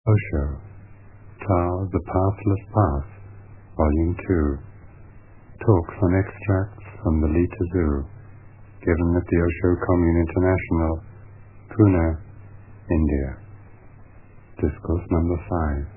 Osho, Tao, The Pathless Path, Volume 2. Talks on extracts from the Lita Zoo, given at the Osho Commune International, Pune, India. Discourse number 5.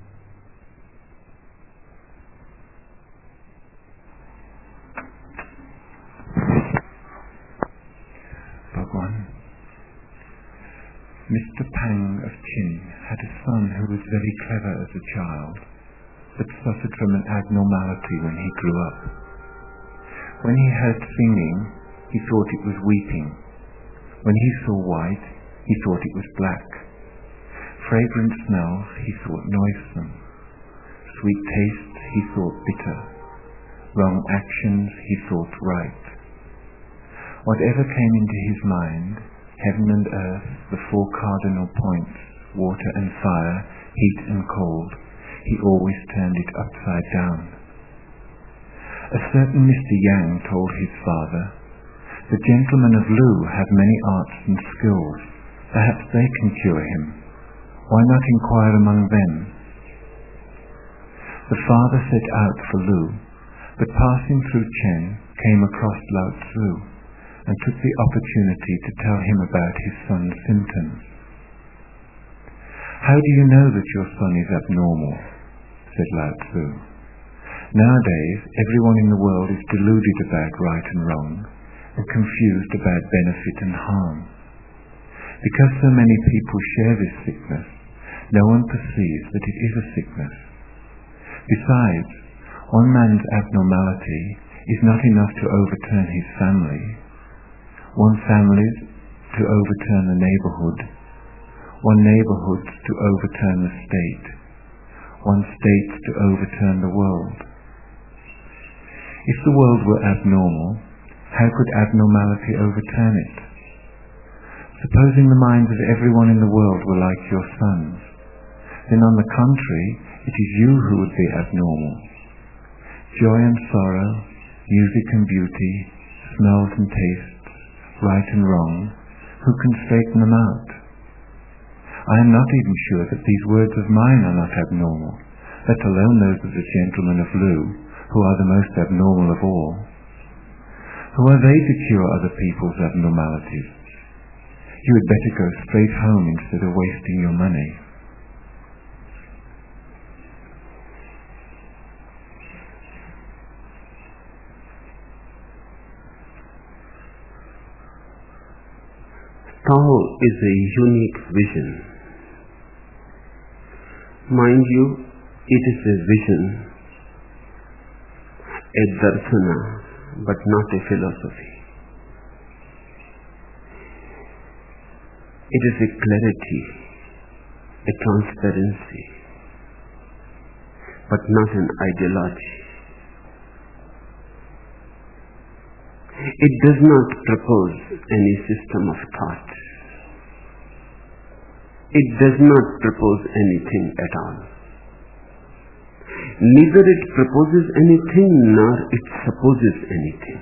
Mr. Pang of Chin had a son who was very clever as a child, but suffered from an abnormality when he grew up. When he heard singing, he thought it was weeping. When he saw white, he thought it was black. Fragrant smells he thought noisome. Sweet tastes he thought bitter. Wrong actions he thought right. Whatever came into his mind, heaven and earth, the four cardinal points, water and fire, heat and cold, he always turned it upside down. A certain Mr. Yang told his father, "The gentlemen of Lu have many arts and skills. Perhaps they can cure him. Why not inquire among them?" The father set out for Lu, but passing through Chen, came across Lao Tzu, and took the opportunity to tell him about his son's symptoms. "How do you know that your son is abnormal?" said Lao Tzu. "Nowadays, everyone in the world is deluded about right and wrong, and confused about benefit and harm. Because so many people share this sickness, no one perceives that it is a sickness. Besides, one man's abnormality is not enough to overturn his family. One family to overturn the neighborhood, one neighborhood to overturn the state, one state to overturn the world. If the world were abnormal, how could abnormality overturn it? Supposing the minds of everyone in the world were like your sons, then on the contrary, it is you who would be abnormal. Joy and sorrow, music and beauty, smells and tastes, right and wrong, who can straighten them out? I am not even sure that these words of mine are not abnormal, let alone those of the gentlemen of Lu, who are the most abnormal of all. Who are they to cure other people's abnormalities? You had better go straight home instead of wasting your money." Tao is a unique vision. Mind you, it is a vision, a darsana, but not a philosophy. It is a clarity, a transparency, but not an ideology. It does not propose any system of thought. It does not propose anything at all. Neither it proposes anything nor it supposes anything.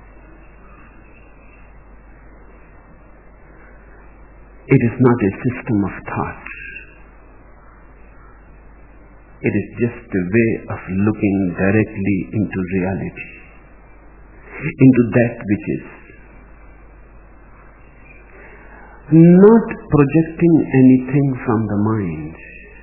It is not a system of thought. It is just a way of looking directly into reality, into that which is, not projecting anything from the mind,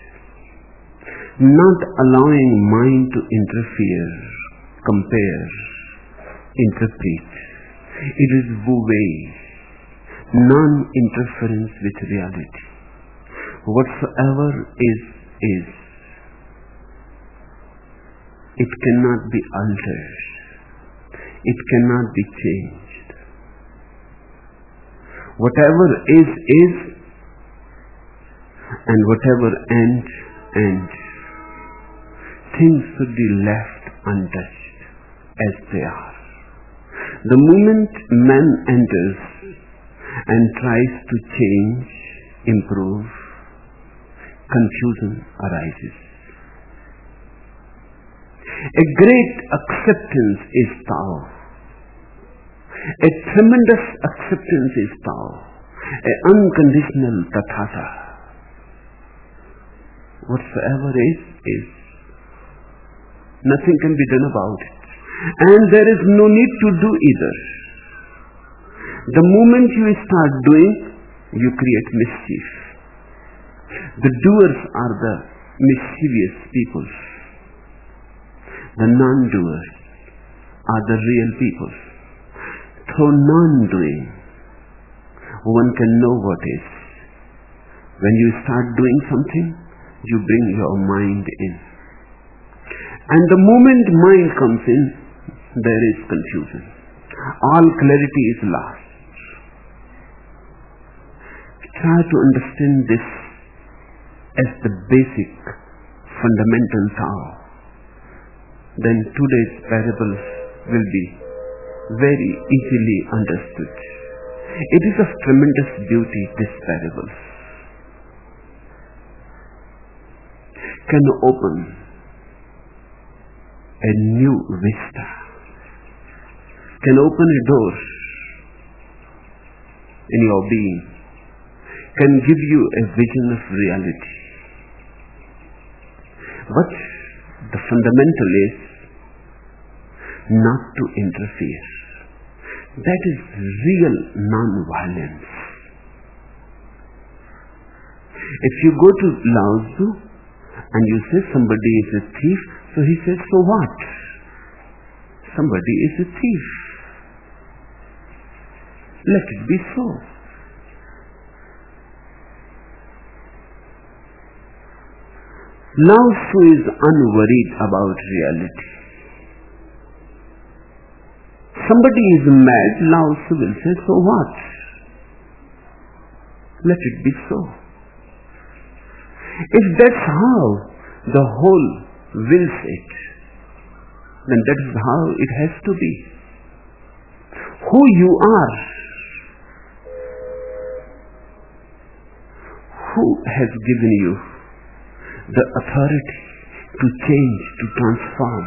not allowing mind to interfere, compare, interpret. It is wu-wei, non-interference with reality. Whatsoever is. It cannot be altered. It cannot be changed. Whatever is, and whatever ends. Things should be left untouched as they are. The moment man enters and tries to change, improve, confusion arises. A great acceptance is Tao. A tremendous acceptance is Tao. An unconditional Tathata. Whatsoever is. Nothing can be done about it. And there is no need to do either. The moment you start doing, you create mischief. The doers are the mischievous people. The non-doers are the real people. Through non-doing, one can know what is. When you start doing something, you bring your mind in. And the moment mind comes in, there is confusion. All clarity is lost. Try to understand this as the basic, fundamental Tao. Then today's parables will be very easily understood. It is of tremendous beauty, this parables. Can open a new vista, can open a door in your being, can give you a vision of reality. But the fundamental is not to interfere. That is real non-violence. If you go to Lao Tzu and you say somebody is a thief, so he says, so what? Somebody is a thief. Let it be so. Lao Tzu is unworried about reality. Somebody is mad, Lao Tzu will say, so what? Let it be so. If that's how the whole wills it, then that is how it has to be. Who you are, who has given you the authority to change, to transform?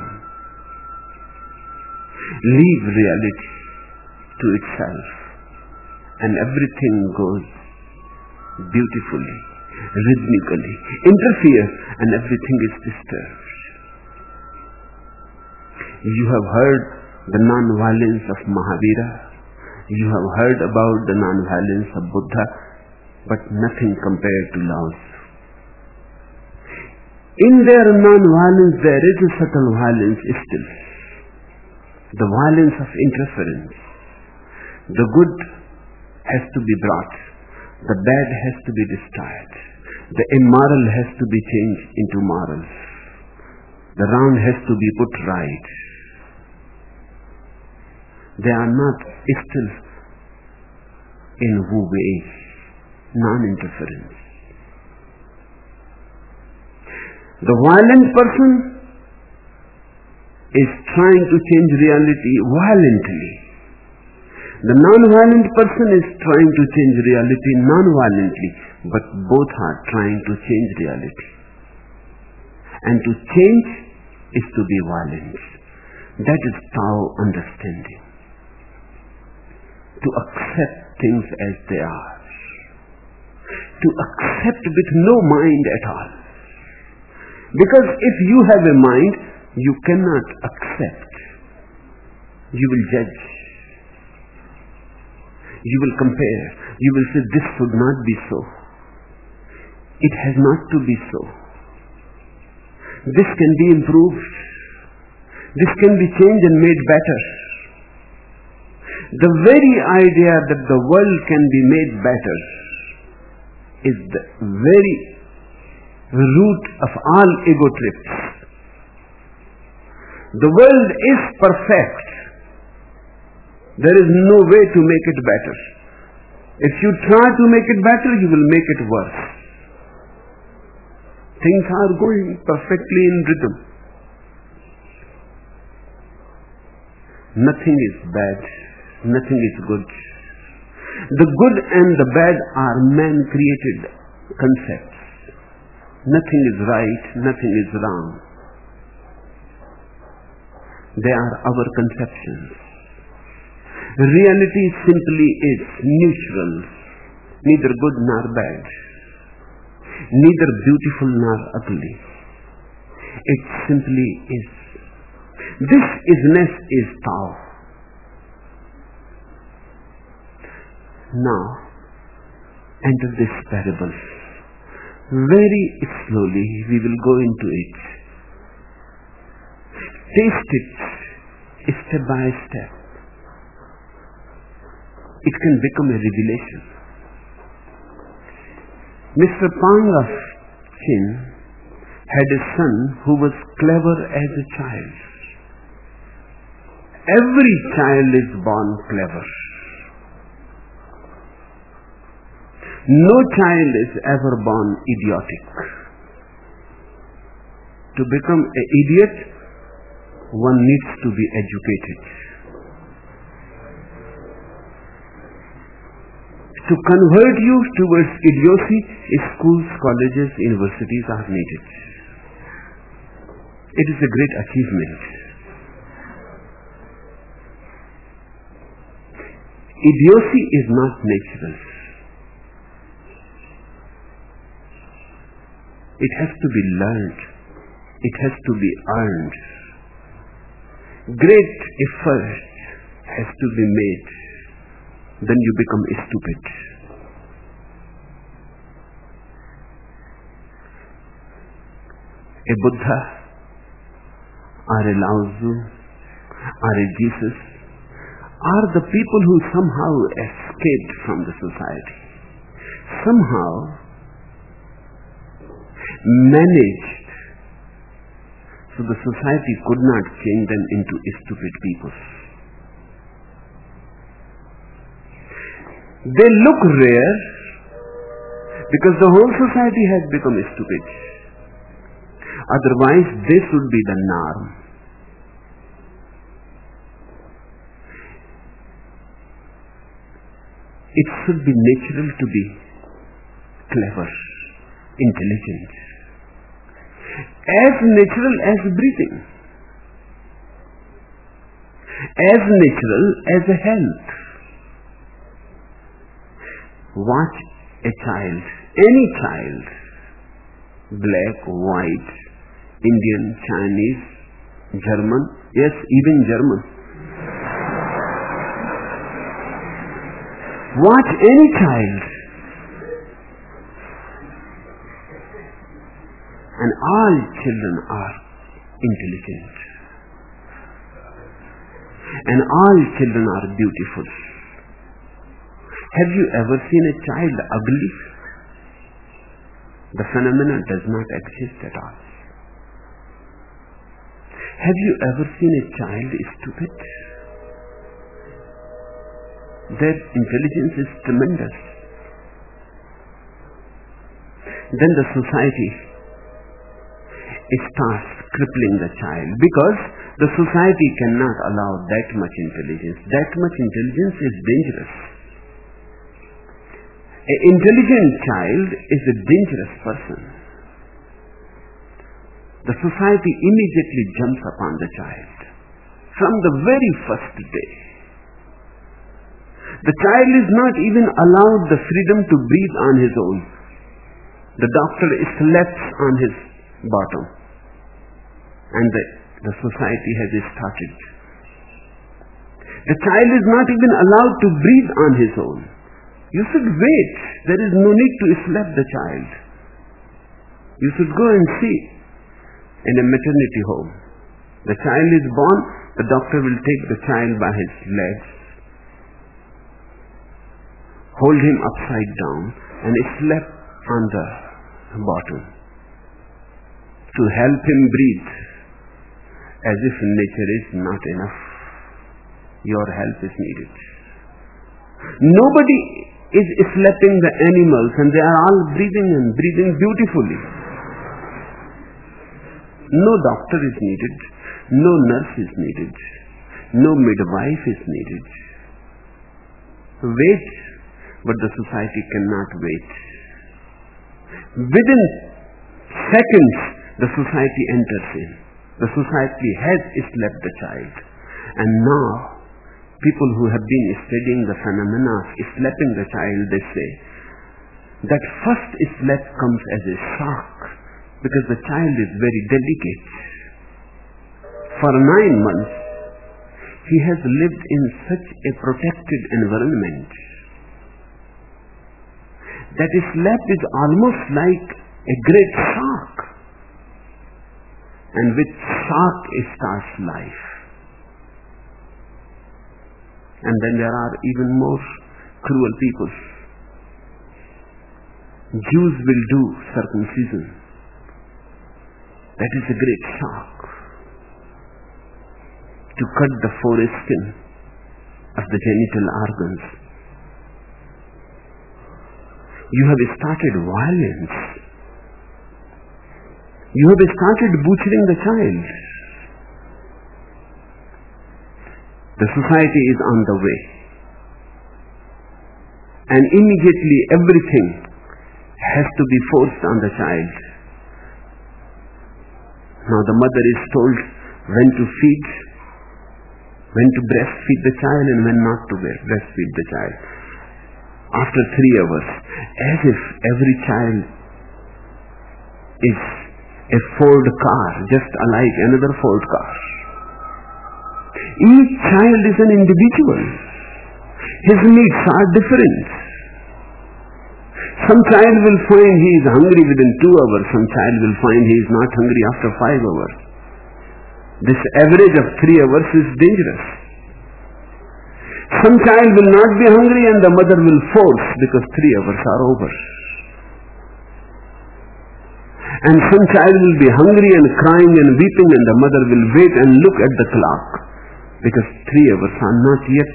Leave reality to itself, and everything goes beautifully, rhythmically. Interfere, and everything is disturbed. You have heard the non-violence of Mahavira. You have heard about the non-violence of Buddha, but nothing compared to Lao Tzu. In their non-violence, there is a subtle violence still. The violence of interference. The good has to be brought. The bad has to be destroyed. The immoral has to be changed into morals. The wrong has to be put right. They are not still in Wu Wei, non-interference. The violent person is trying to change reality violently. The non-violent person is trying to change reality non-violently, but both are trying to change reality. And to change is to be violent. That is Tao understanding. To accept things as they are. To accept with no mind at all. Because if you have a mind, you cannot accept. You will judge. You will compare. You will say, this should not be so. It has not to be so. This can be improved. This can be changed and made better. The very idea that the world can be made better is the very root of all ego trips. The world is perfect. There is no way to make it better. If you try to make it better, you will make it worse. Things are going perfectly in rhythm. Nothing is bad. Nothing is good. The good and the bad are man-created concepts. Nothing is right, nothing is wrong. They are our conceptions. Reality simply is neutral, neither good nor bad. neither beautiful nor ugly. It simply is. This isness is Tao. Now, enter this parable. Very slowly we will go into it. Taste it step by step. It can become a revelation. Mr. Pang of Chin had a son who was clever as a child. Every child is born clever. No child is ever born idiotic. To become an idiot, one needs to be educated. To convert you towards idiocy, schools, colleges, universities are needed. It is a great achievement. Idiocy is not natural. It has to be learned. It has to be earned. Great effort has to be made. Then you become stupid. A Buddha or a Lao Tzu or a Jesus are the people who somehow escaped from the society. Somehow managed so the society could not change them into stupid people. They look rare because the whole society has become stupid. Otherwise, they should be the norm. It should be natural to be clever, intelligent, as natural as breathing, as natural as a health. Watch a child, any child, black, white, Indian, Chinese, German, yes, even German. Watch any child and all children are intelligent and all children are beautiful. Have you ever seen a child ugly? The phenomenon does not exist at all. Have you ever seen a child stupid? Their intelligence is tremendous. Then the society starts crippling the child because the society cannot allow that much intelligence. That much intelligence is dangerous. An intelligent child is a dangerous person. The society immediately jumps upon the child from the very first day. The child is not even allowed the freedom to breathe on his own. The doctor slaps on his bottom and the society has started. The child is not even allowed to breathe on his own. You should wait. There is no need to slap the child. You should go and see in a maternity home. The child is born, the doctor will take the child by his legs, hold him upside down and slap on the bottom to help him breathe, as if nature is not enough. Your help is needed. Nobody is slapping the animals and they are all breathing and breathing beautifully. No doctor is needed, no nurse is needed, no midwife is needed. Wait, but the society cannot wait. Within seconds, the society enters in. The society has slapped the child. And now, people who have been studying the phenomena of slapping the child, they say, that first slap comes as a shock because the child is very delicate. For 9 months, he has lived in such a protected environment that a slap is almost like a great shock. And with shock starts life. And then there are even more cruel people. Jews will do circumcision. That is a great shock. To cut the foreskin of the genital organs. You have started violence. You have started butchering the child. The society is on the way. And immediately everything has to be forced on the child. Now the mother is told when to feed, when to breastfeed the child and when not to breastfeed the child. After 3 hours, as if every child is a Ford car, just like another Ford car. Each child is an individual. His needs are different. Some child will find he is hungry within 2 hours. Some child will find he is not hungry after 5 hours. This average of 3 hours is dangerous. Some child will not be hungry and the mother will force because 3 hours are over. And some child will be hungry and crying and weeping and the mother will wait and look at the clock because 3 hours are not yet.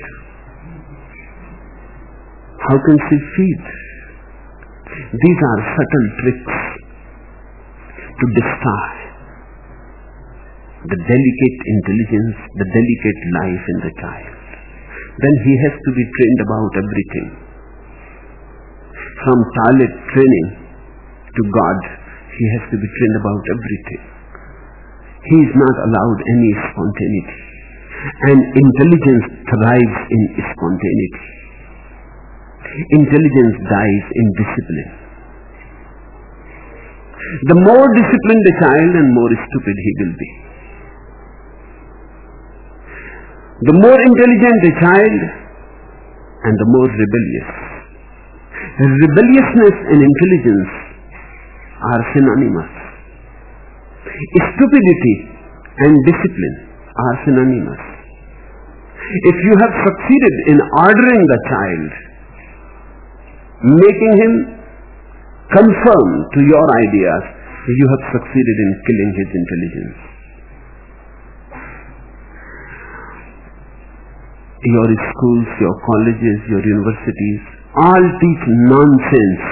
How can she feed? These are subtle tricks to destroy the delicate intelligence, the delicate life in the child. Then he has to be trained about everything. From toilet training to God, he has to be trained about everything. He is not allowed any spontaneity. And intelligence thrives in spontaneity. Intelligence dies in discipline. The more disciplined the child and more stupid he will be. The more intelligent the child and the more rebellious. Rebelliousness and intelligence are synonymous. Stupidity and discipline are synonymous. If you have succeeded in ordering the child, making him conform to your ideas, you have succeeded in killing his intelligence. Your schools, your colleges, your universities all teach nonsense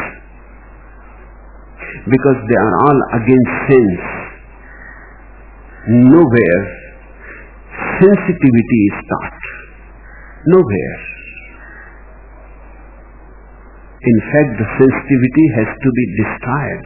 because they are all against sense. Nowhere sensitivity is taught. Nowhere. In fact, the sensitivity has to be destroyed.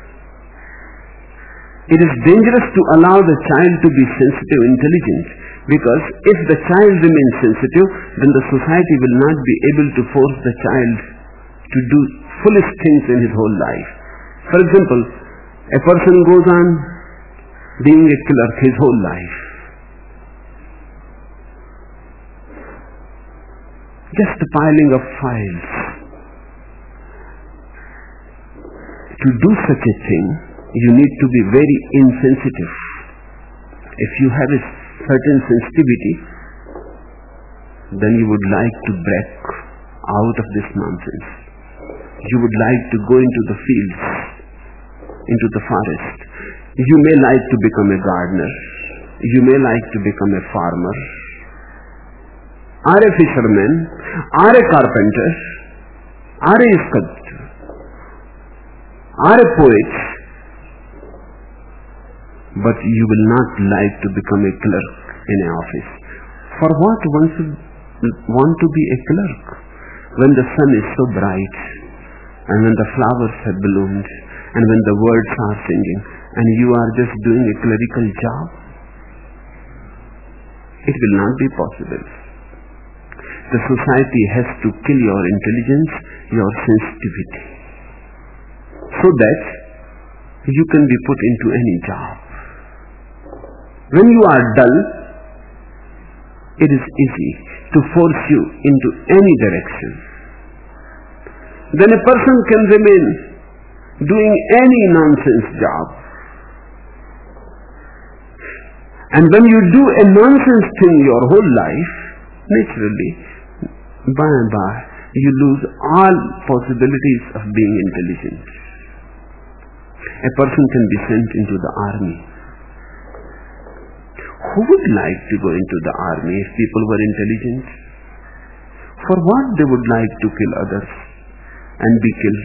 It is dangerous to allow the child to be sensitive, intelligent, because if the child remains sensitive, then the society will not be able to force the child to do foolish things in his whole life. For example, a person goes on being a clerk his whole life. Just the piling of files. To do such a thing, you need to be very insensitive. If you have a certain sensitivity, then you would like to break out of this nonsense. You would like to go into the fields, into the forest. You may like to become a gardener. You may like to become a farmer, or a fisherman, or a carpenter, or a sculptor, or a poet. But you will not like to become a clerk in an office. For what one should want to be a clerk when the sun is so bright, and when the flowers have bloomed, and when the birds are singing, and you are just doing a clerical job? It will not be possible. The society has to kill your intelligence, your sensitivity. so that you can be put into any job. When you are dull, it is easy to force you into any direction. Then a person can remain doing any nonsense job. And when you do a nonsense thing your whole life, naturally, by and by, you lose all possibilities of being intelligent. A person can be sent into the army. Who would like to go into the army if people were intelligent? For what they would like to kill others and be killed?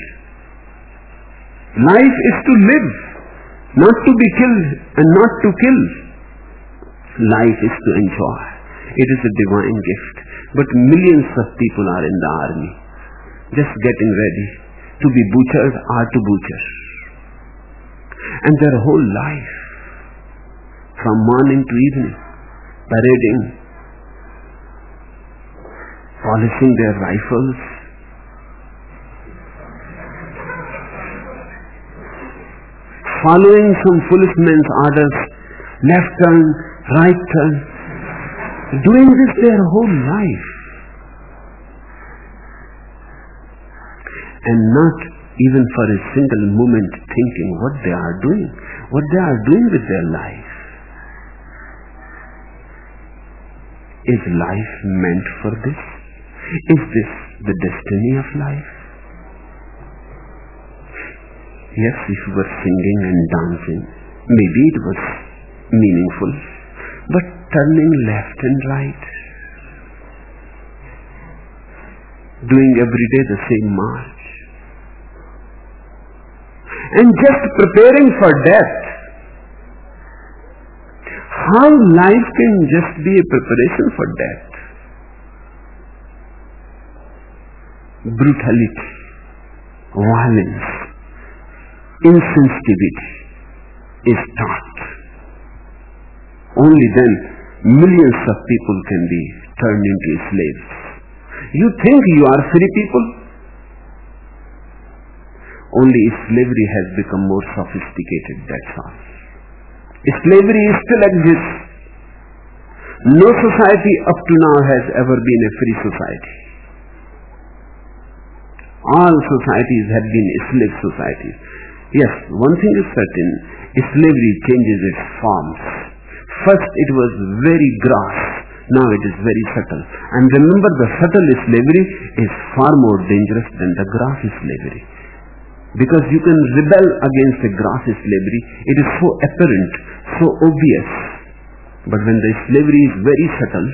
Life is to live, not to be killed and not to kill. Life is to enjoy. It is a divine gift. But millions of people are in the army, just getting ready to be butchered or to butcher. And their whole life, from morning to evening, parading, polishing their rifles, following some foolish man's orders, left turn, right turn, doing this their whole life, and not even for a single moment thinking what they are doing with their life. Is life meant for this? Is this the destiny of life? Yes, if you were singing and dancing, maybe it was meaningful, but turning left and right, doing every day the same march, and just preparing for death. How life can just be a preparation for death? Brutality, violence, insensitivity is taught. Only then millions of people can be turned into slaves. You think you are free people? Only slavery has become more sophisticated, that's all. Slavery still exists. No society up to now has ever been a free society. All societies have been slave societies. Yes, one thing is certain, slavery changes its forms. First it was very gross, now it is very subtle. And remember, the subtle slavery is far more dangerous than the gross slavery. Because you can rebel against the gross slavery, it is so apparent, so obvious. But when the slavery is very subtle,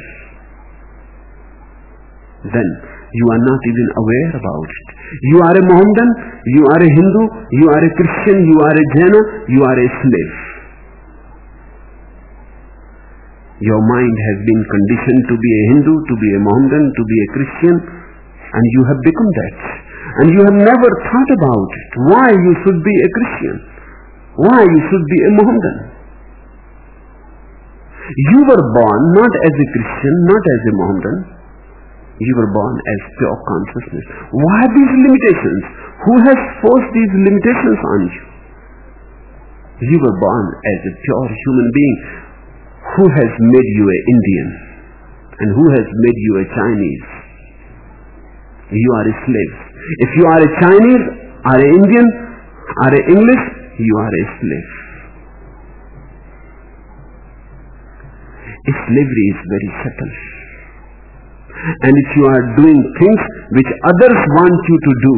then you are not even aware about it. You are a Mohammedan, you are a Hindu, you are a Christian, you are a Jaina, you are a slave. Your mind has been conditioned to be a Hindu, to be a Mohammedan, to be a Christian, and you have become that. And you have never thought about it, why you should be a Christian, why you should be a Mohammedan. You were born not as a Christian, not as a Mohammedan. You were born as pure consciousness. Why these limitations? Who has forced these limitations on you? You were born as a pure human being. Who has made you an Indian? And who has made you a Chinese? You are a slave. If you are a Chinese, or an Indian, or an English, you are a slave. Slavery is very subtle. And if you are doing things which others want you to do,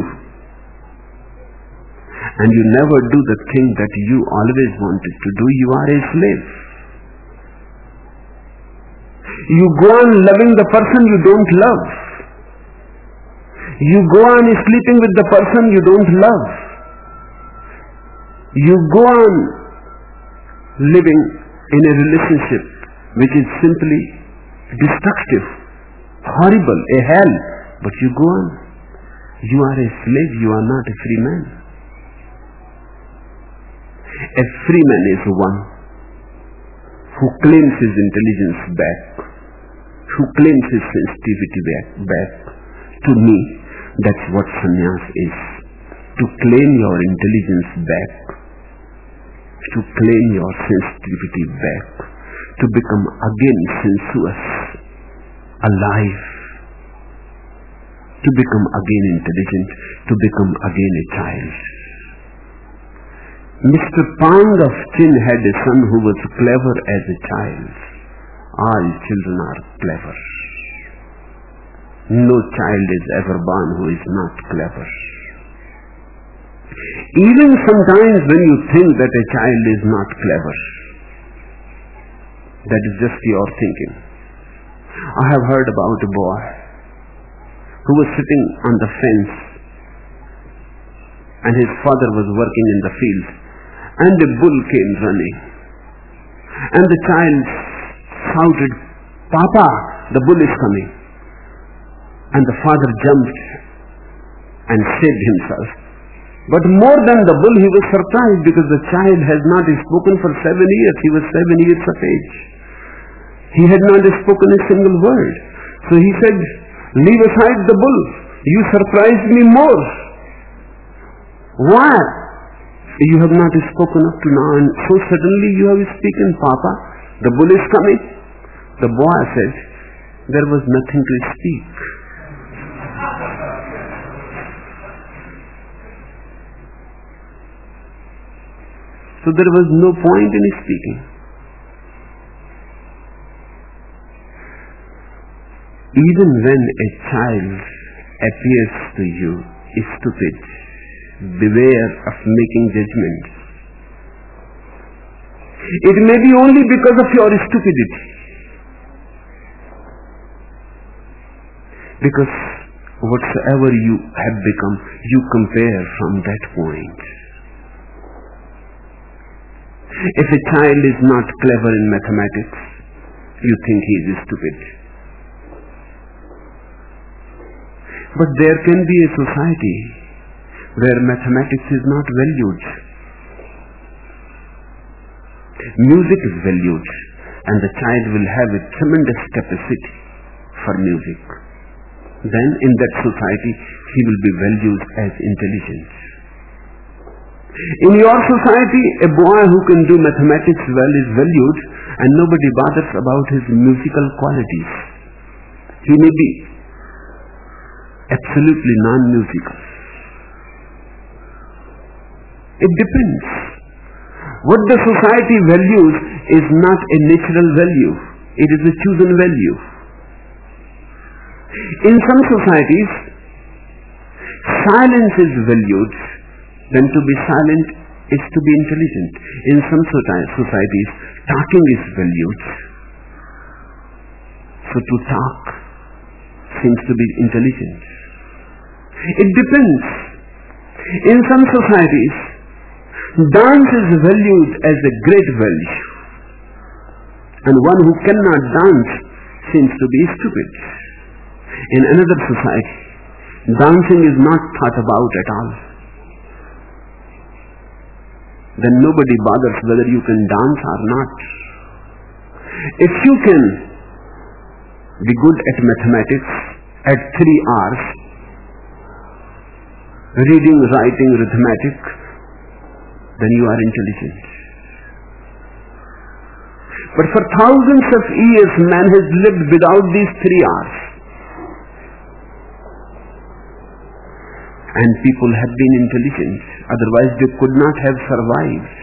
and you never do the thing that you always wanted to do, you are a slave. You go on loving the person you don't love. You go on sleeping with the person you don't love. You go on living in a relationship which is simply destructive, horrible, a hell, but you go on. You are a slave, you are not a free man. A free man is one who claims his intelligence back, who claims his sensitivity back. To me, that's what sannyas is. to claim your intelligence back, to claim your sensitivity back, to become again sensuous, alive, to become again intelligent, to become again a child. Mr. Pang of Chin had a son who was clever as a child. All children are clever. No child is ever born who is not clever. Even sometimes when you think that a child is not clever, that is just your thinking. I have heard about a boy who was sitting on the fence and his father was working in the field, and a bull came running, and the child shouted, "Papa, the bull is coming." And the father jumped and saved himself. But more than the bull, he was surprised because the child has not spoken for 7 years. He was 7 years of age. He had not spoken a single word. So he said, "Leave aside the bull. You surprised me more. Why? You have not spoken up to now, and so suddenly you have spoken, Papa. The bull is coming." The boy said, "There was nothing to speak." So there was no point in speaking. Even when a child appears to you stupid, beware of making judgments. It may be only because of your stupidity. Because whatsoever you have become, you compare from that point. If a child is not clever in mathematics, you think he is stupid. But there can be a society where mathematics is not valued. Music is valued, and the child will have a tremendous capacity for music. Then in that society, he will be valued as intelligent. In your society, a boy who can do mathematics well is valued, and nobody bothers about his musical qualities. He may be absolutely non-musical. It depends. What the society values is not a natural value. It is a chosen value. In some societies, silence is valued. Then to be silent is to be intelligent. In some societies, talking is valued. So to talk seems to be intelligent. It depends. In some societies, dance is valued as a great value, and one who cannot dance seems to be stupid. In another society, dancing is not thought about at all. Then nobody bothers whether you can dance or not. If you can be good at mathematics at 3 hours, reading, writing, arithmetic, then you are intelligent. But for thousands of years, man has lived without these 3 hours. And people have been intelligent, otherwise they could not have survived.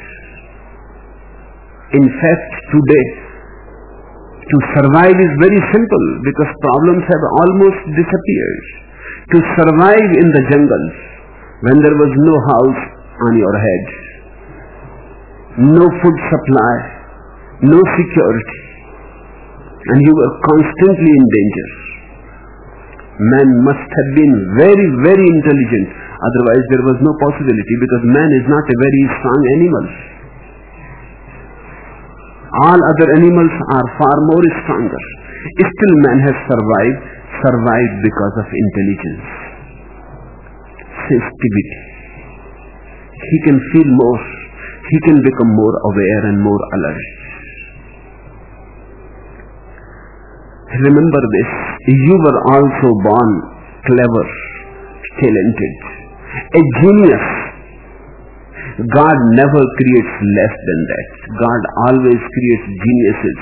In fact, today, to survive is very simple because problems have almost disappeared. To survive in the jungles, when there was no house on your head, no food supply, no security, and you were constantly in danger. Man must have been very, very intelligent, otherwise there was no possibility, because man is not a very strong animal. All other animals are far more stronger. Still man has survived because of intelligence, sensitivity. He can feel more, he can become more aware and more alert. Remember this, you were also born clever, talented, a genius. God never creates less than that. God always creates geniuses.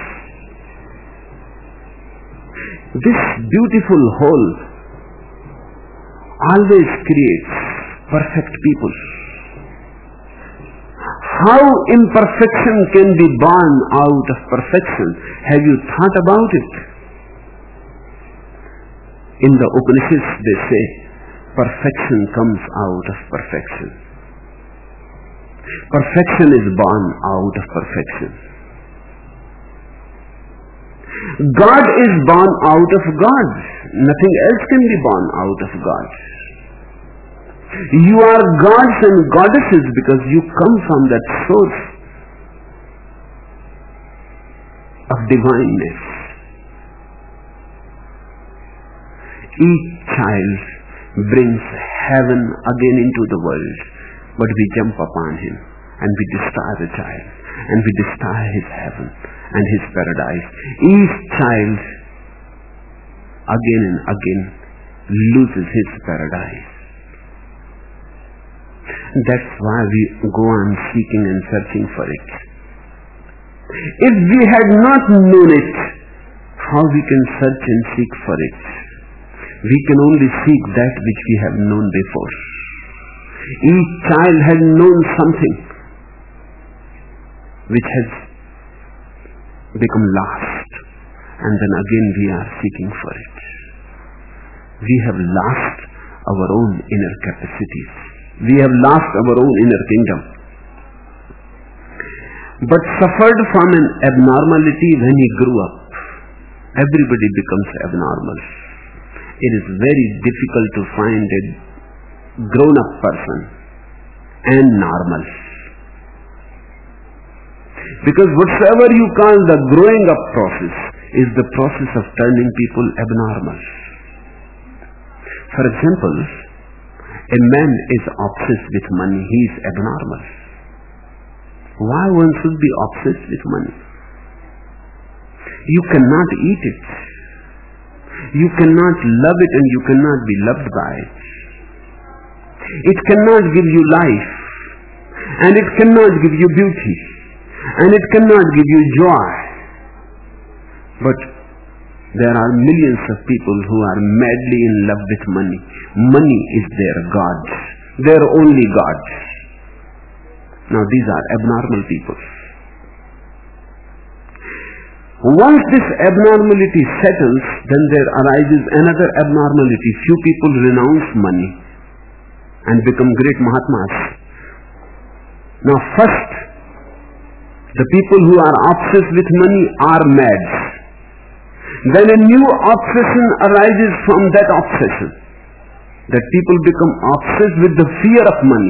This beautiful whole always creates perfect people. How imperfection can be born out of perfection? Have you thought about it? In the Upanishads they say, perfection comes out of perfection. Perfection is born out of perfection. God is born out of God. Nothing else can be born out of God. You are gods and goddesses because you come from that source of divineness. Each child brings heaven again into the world, but we jump upon him and we destroy the child and we destroy his heaven and his paradise. Each child again and again loses his paradise. That's why we go on seeking and searching for it. If we had not known it, how we can search and seek for it? We can only seek that which we have known before. Each child had known something which has become lost, and then again we are seeking for it. We have lost our own inner capacities. We have lost our own inner kingdom, but suffered from an abnormality when he grew up. Everybody becomes abnormal. It is very difficult to find a grown-up person and normal. Because whatsoever you call the growing up process is the process of turning people abnormal. For example, a man is obsessed with money. He is abnormal. Why one should be obsessed with money? You cannot eat it. You cannot love it and you cannot be loved by it. It cannot give you life, and it cannot give you beauty, and it cannot give you joy. But there are millions of people who are madly in love with money. Money is their God, their only God. Now these are abnormal people. Once this abnormality settles, then there arises another abnormality. Few people renounce money and become great Mahatmas. Now first, the people who are obsessed with money are mad. Then a new obsession arises from that obsession. That people become obsessed with the fear of money.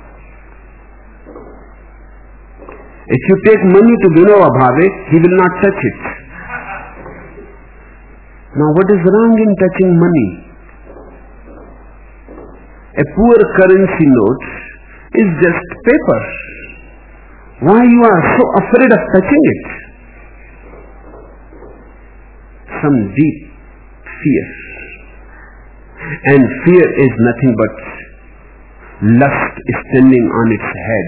If you take money to Vinoba Bhave, he will not touch it. Now what is wrong in touching money? A poor currency note is just paper. Why you are so afraid of touching it? Some deep fear. And fear is nothing but lust standing on its head.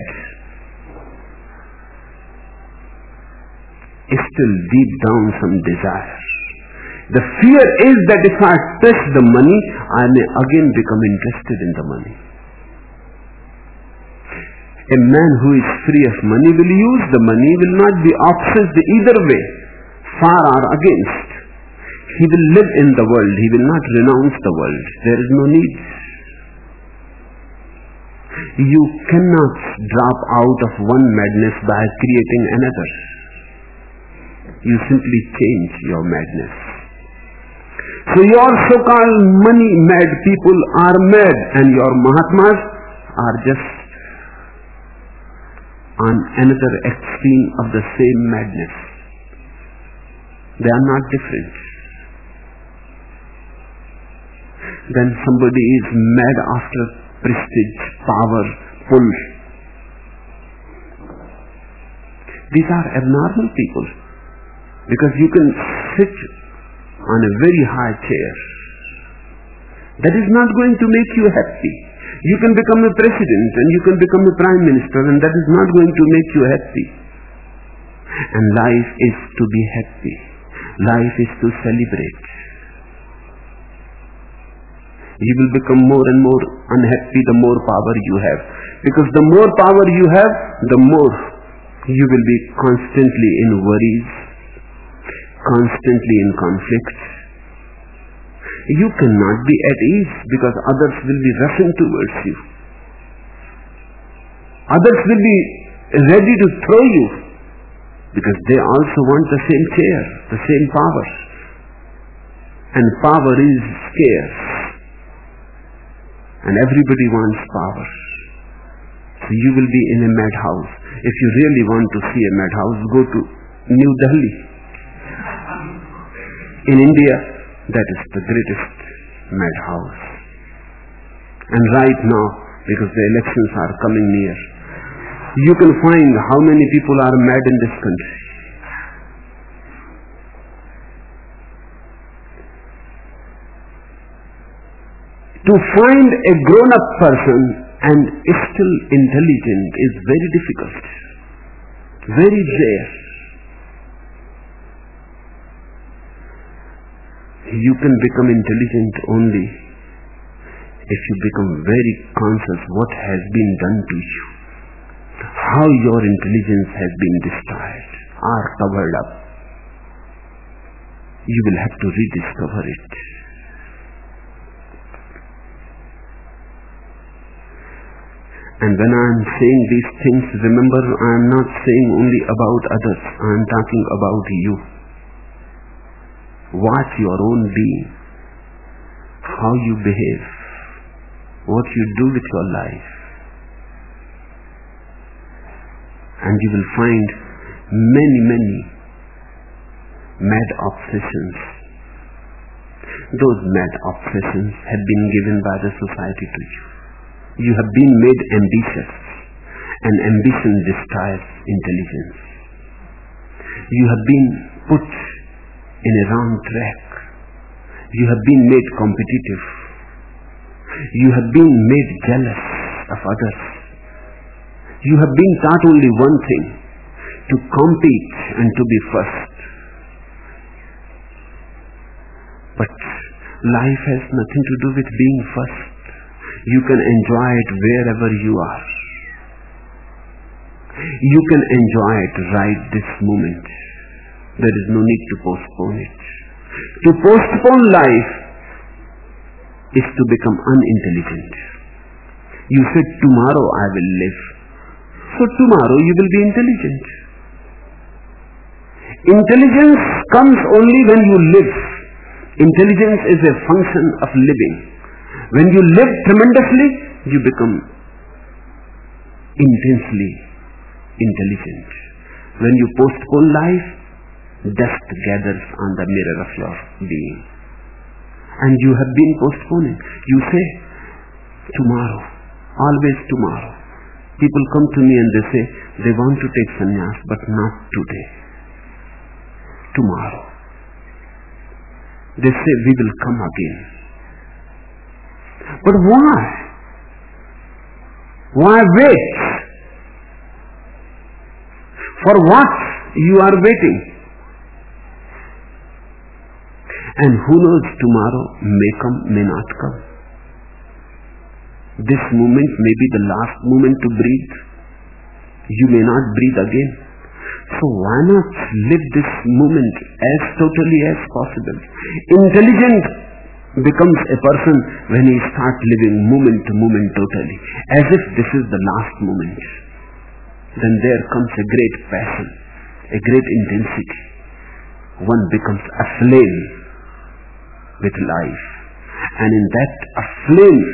Still deep down some desire. The fear is that if I touch the money, I may again become interested in the money. A man who is free of money will use the money, will not be obsessed either way, far or against. He will live in the world, he will not renounce the world. There is no need. You cannot drop out of one madness by creating another. You simply change your madness. So your so-called money-mad people are mad, and your Mahatmas are just on another extreme of the same madness. They are not different. Then somebody is mad after prestige, power, pull. These are abnormal people. Because you can sit on a very high chair. That is not going to make you happy. You can become a president and you can become a prime minister, and that is not going to make you happy. And life is to be happy. Life is to celebrate. You will become more and more unhappy the more power you have. Because the more power you have, the more you will be constantly in worries, constantly in conflict. You cannot be at ease because others will be rushing towards you. Others will be ready to throw you because they also want the same chair, the same power. And power is scarce. And everybody wants power. So you will be in a madhouse. If you really want to see a madhouse, go to New Delhi. In India, that is the greatest madhouse. And right now, because the elections are coming near, you can find how many people are mad in this country. To find a grown-up person and still intelligent is very difficult, very rare. You can become intelligent only if you become very conscious what has been done to you, how your intelligence has been destroyed or covered up. You will have to rediscover it. And when I am saying these things, remember, I am not saying only about others. I am talking about you. Watch your own being, how you behave, what you do with your life. And you will find many, many mad obsessions. Those mad obsessions have been given by the society to you. You have been made ambitious, and ambition destroys intelligence. You have been put in a wrong track. You have been made competitive. You have been made jealous of others. You have been taught only one thing, to compete and to be first. But life has nothing to do with being first. You can enjoy it wherever you are. You can enjoy it right this moment. There is no need to postpone it. To postpone life is to become unintelligent. You said, tomorrow I will live. So tomorrow you will be intelligent. Intelligence comes only when you live. Intelligence is a function of living. When you live tremendously, you become intensely intelligent. When you postpone life, dust gathers on the mirror of your being. And you have been postponing. You say, tomorrow, always tomorrow. People come to me and they say, they want to take sannyas, but not today. Tomorrow. They say, we will come again. But why? Why wait? For what you are waiting? And who knows, tomorrow may come, may not come. This moment may be the last moment to breathe. You may not breathe again. So why not live this moment as totally as possible? Intelligent becomes a person when he starts living moment to moment totally, as if this is the last moment. Then there comes a great passion, a great intensity. One becomes aflame with life, and in that aflame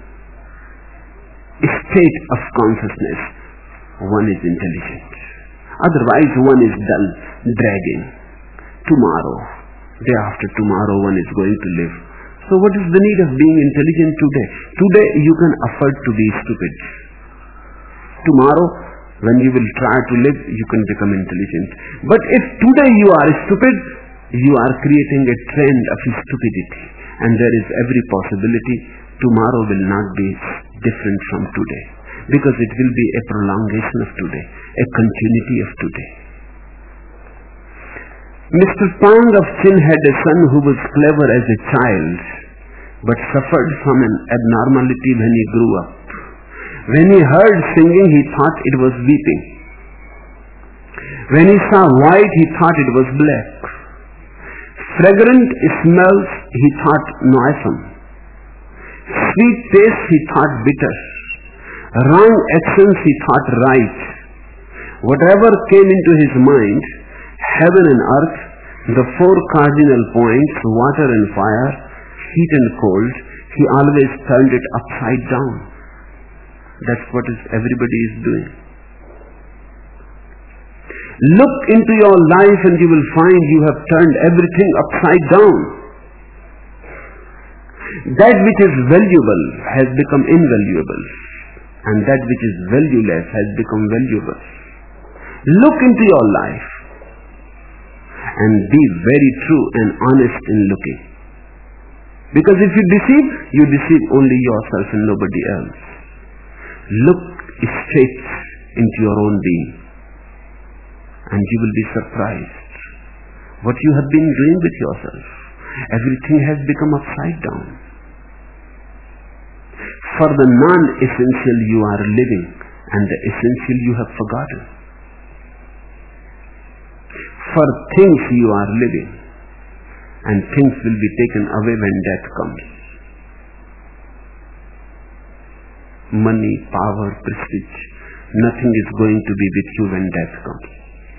state of consciousness, one is intelligent. Otherwise one is dull, dragging. Tomorrow, day after tomorrow, one is going to live. So what is the need of being intelligent today? Today you can afford to be stupid. Tomorrow, when you will try to live, you can become intelligent. But if today you are stupid, you are creating a trend of stupidity. And there is every possibility tomorrow will not be different from today, because it will be a prolongation of today, a continuity of today. Mr. Pang of Chin had a son who was clever as a child, but suffered from an abnormality when he grew up. When he heard singing, he thought it was weeping. When he saw white, he thought it was black. Fragrant smells, he thought noisome. Sweet taste, he thought bitter. Wrong actions, he thought right. Whatever came into his mind, heaven and earth, the four cardinal points, water and fire, heat and cold, he always turned it upside down. That's what everybody is doing. Look into your life and you will find you have turned everything upside down. That which is valuable has become invaluable, and that which is valueless has become valuable. Look into your life and be very true and honest in looking. Because if you deceive only yourself and nobody else. Look straight into your own being, and you will be surprised what you have been doing with yourself. Everything has become upside down. For the non-essential you are living, and the essential you have forgotten. For things you are living, and things will be taken away when death comes. Money, power, prestige, nothing is going to be with you when death comes.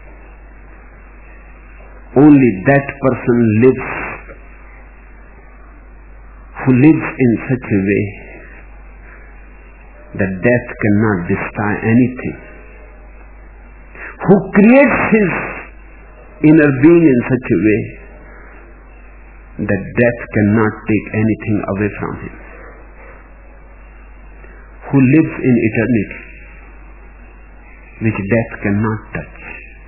Only that person lives who lives in such a way that death cannot destroy anything, who creates his inner being in such a way that death cannot take anything away from him, who lives in eternity, which death cannot touch,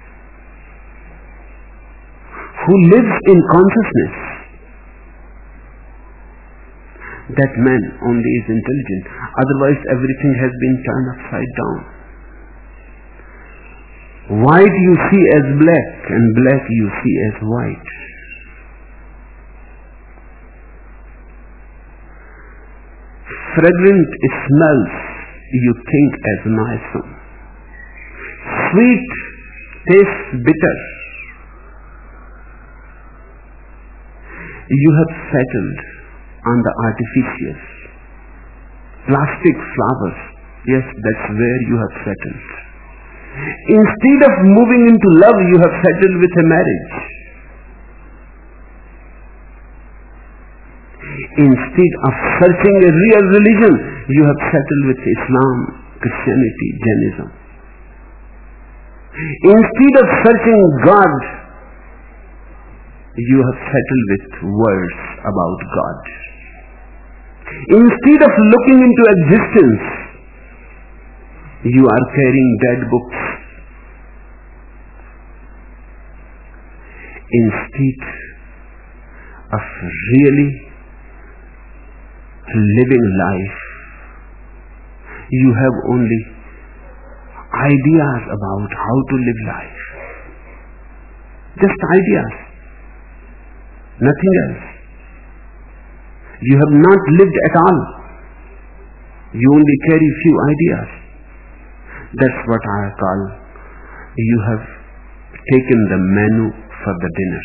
who lives in consciousness. That man only is intelligent, otherwise everything has been turned upside down. White you see as black, and black you see as white. Fragrant smells you think as noisome. Sweet tastes bitter. You have settled on the artificial. Plastic flowers, yes, that's where you have settled. Instead of moving into love, you have settled with a marriage. Instead of searching a real religion, you have settled with Islam, Christianity, Jainism. Instead of searching God, you have settled with words about God. Instead of looking into existence, you are carrying dead books. Instead of really living life, you have only ideas about how to live life. Just ideas, nothing else. You have not lived at all. You only carry few ideas. That's what I call, you have taken the menu for the dinner.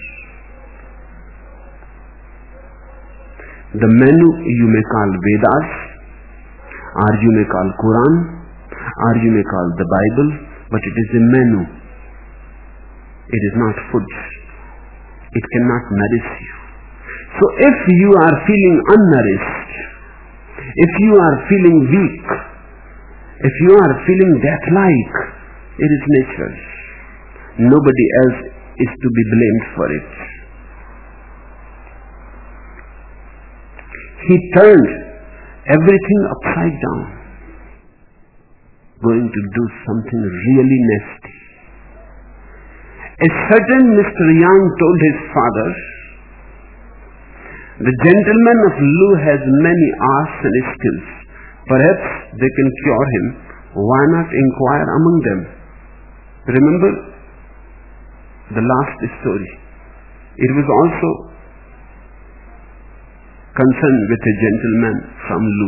The menu you may call Vedas, or you may call Quran, or you may call the Bible, but it is a menu. It is not food. It cannot nourish you. So if you are feeling unnourished, if you are feeling weak, if you are feeling death-like, it is natural. Nobody else is to be blamed for it. He turned everything upside down, going to do something really nasty. A certain Mr. Young told his father The gentleman of Lu has many arts and skills. Perhaps they can cure him. Why not inquire among them? Remember the last story. It was also concerned with a gentleman from Lu.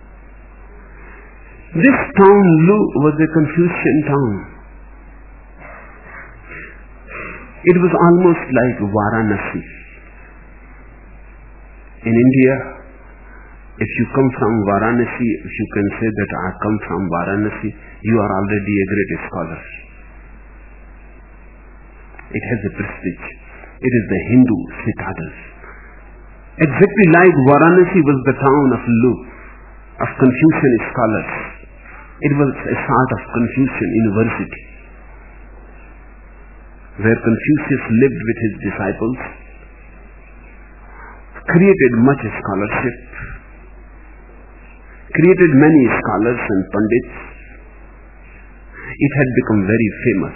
This town, Lu, was a Confucian town. It was almost like Varanasi. In India, if you come from Varanasi, if you can say that I come from Varanasi, you are already a great scholar. It has a prestige. It is the Hindu citadel. Exactly like Varanasi was the town of Lu, of Confucian scholars. It was a sort of Confucian university, where Confucius lived with his disciples, created much scholarship, created many scholars and pundits. It had become very famous.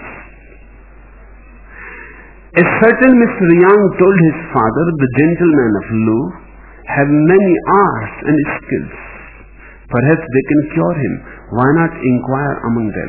A certain Mr. Yang told his father, the gentlemen of Lu have many arts and skills. Perhaps they can cure him. Why not inquire among them?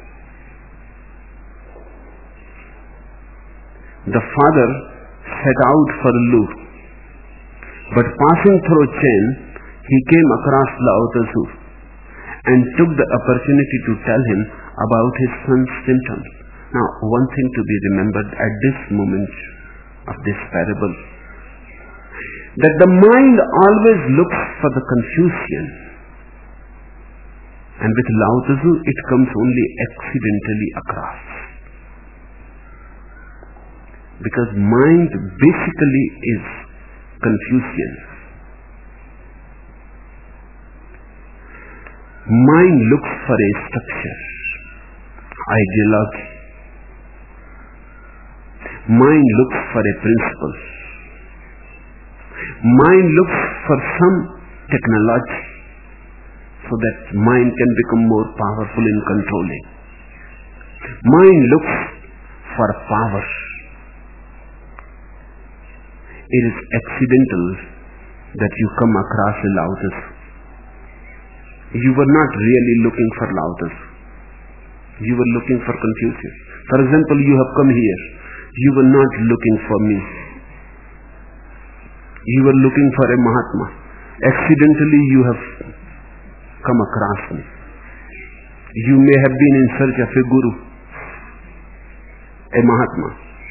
The father set out for Lu, but passing through Chen, he came across Lao Tzu and took the opportunity to tell him about his son's symptoms. Now, one thing to be remembered at this moment of this parable, that the mind always looks for the Confucian, and with Lao Tzu it comes only accidentally across. Because mind basically is Confucian. Mind looks for a structure, ideology. Mind looks for a principle. Mind looks for some technology so that mind can become more powerful in controlling. Mind looks for power. It is accidental that you come across a Lao Tzu. You were not really looking for Lao Tzu. You were looking for Confucius. For example, you have come here. You were not looking for me. You were looking for a Mahatma. Accidentally you have come across me. You may have been in search of a Guru, a Mahatma.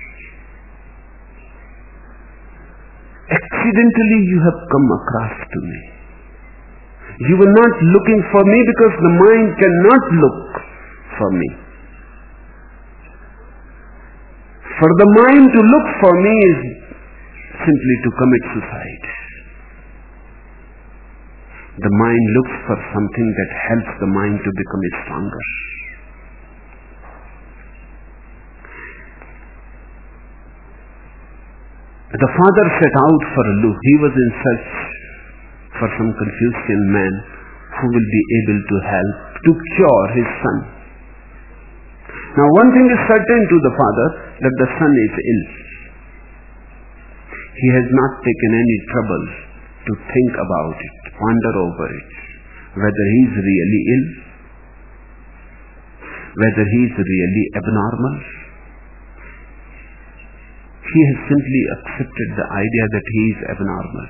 Accidentally you have come across to me. You were not looking for me because the mind cannot look for me. For the mind to look for me is simply to commit suicide. The mind looks for something that helps the mind to become stronger. The father set out for Lu. He was in search for some Confucian man who will be able to help to cure his son. Now one thing is certain to the father, that the son is ill. He has not taken any trouble to think about it, ponder over it, whether he is really ill, whether he is really abnormal. He has simply accepted the idea that he is abnormal.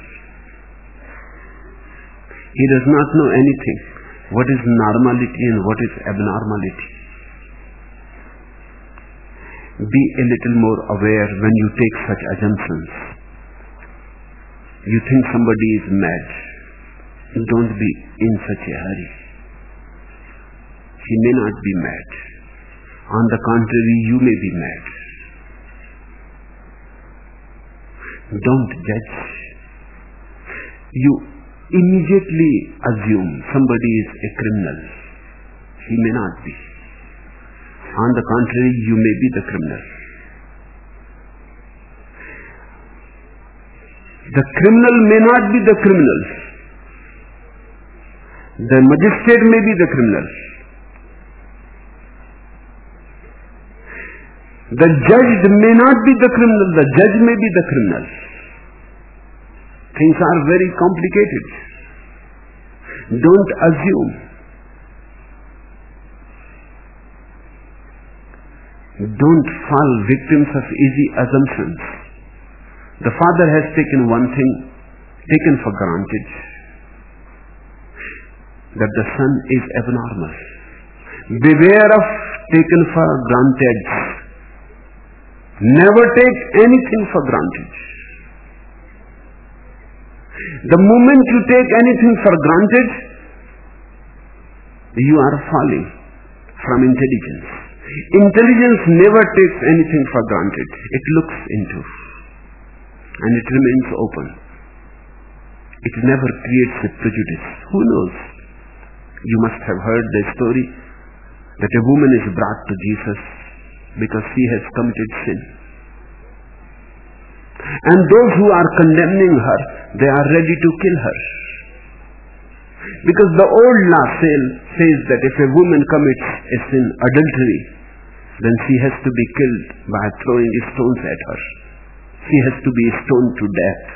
He does not know anything. What is normality and what is abnormality? Be a little more aware when you take such assumptions. You think somebody is mad. Don't be in such a hurry. He may not be mad. On the contrary, you may be mad. Don't judge. You immediately assume somebody is a criminal. He may not be. On the contrary, you may be the criminal. The criminal may not be the criminal. The magistrate may be the criminal. The judge may not be the criminal. The judge may be the criminal. Things are very complicated. Don't assume. Don't fall victims of easy assumptions. The Father has taken one thing, taken for granted, that the Son is abnormal. Beware of taken for granted. Never take anything for granted. The moment you take anything for granted, you are falling from intelligence. Intelligence never takes anything for granted. It looks into and it remains open. It never creates a prejudice. Who knows? You must have heard the story that a woman is brought to Jesus because she has committed sin. And those who are condemning her, they are ready to kill her. Because the old law says that if a woman commits a sin, adultery, then she has to be killed by throwing stones at her. She has to be stoned to death.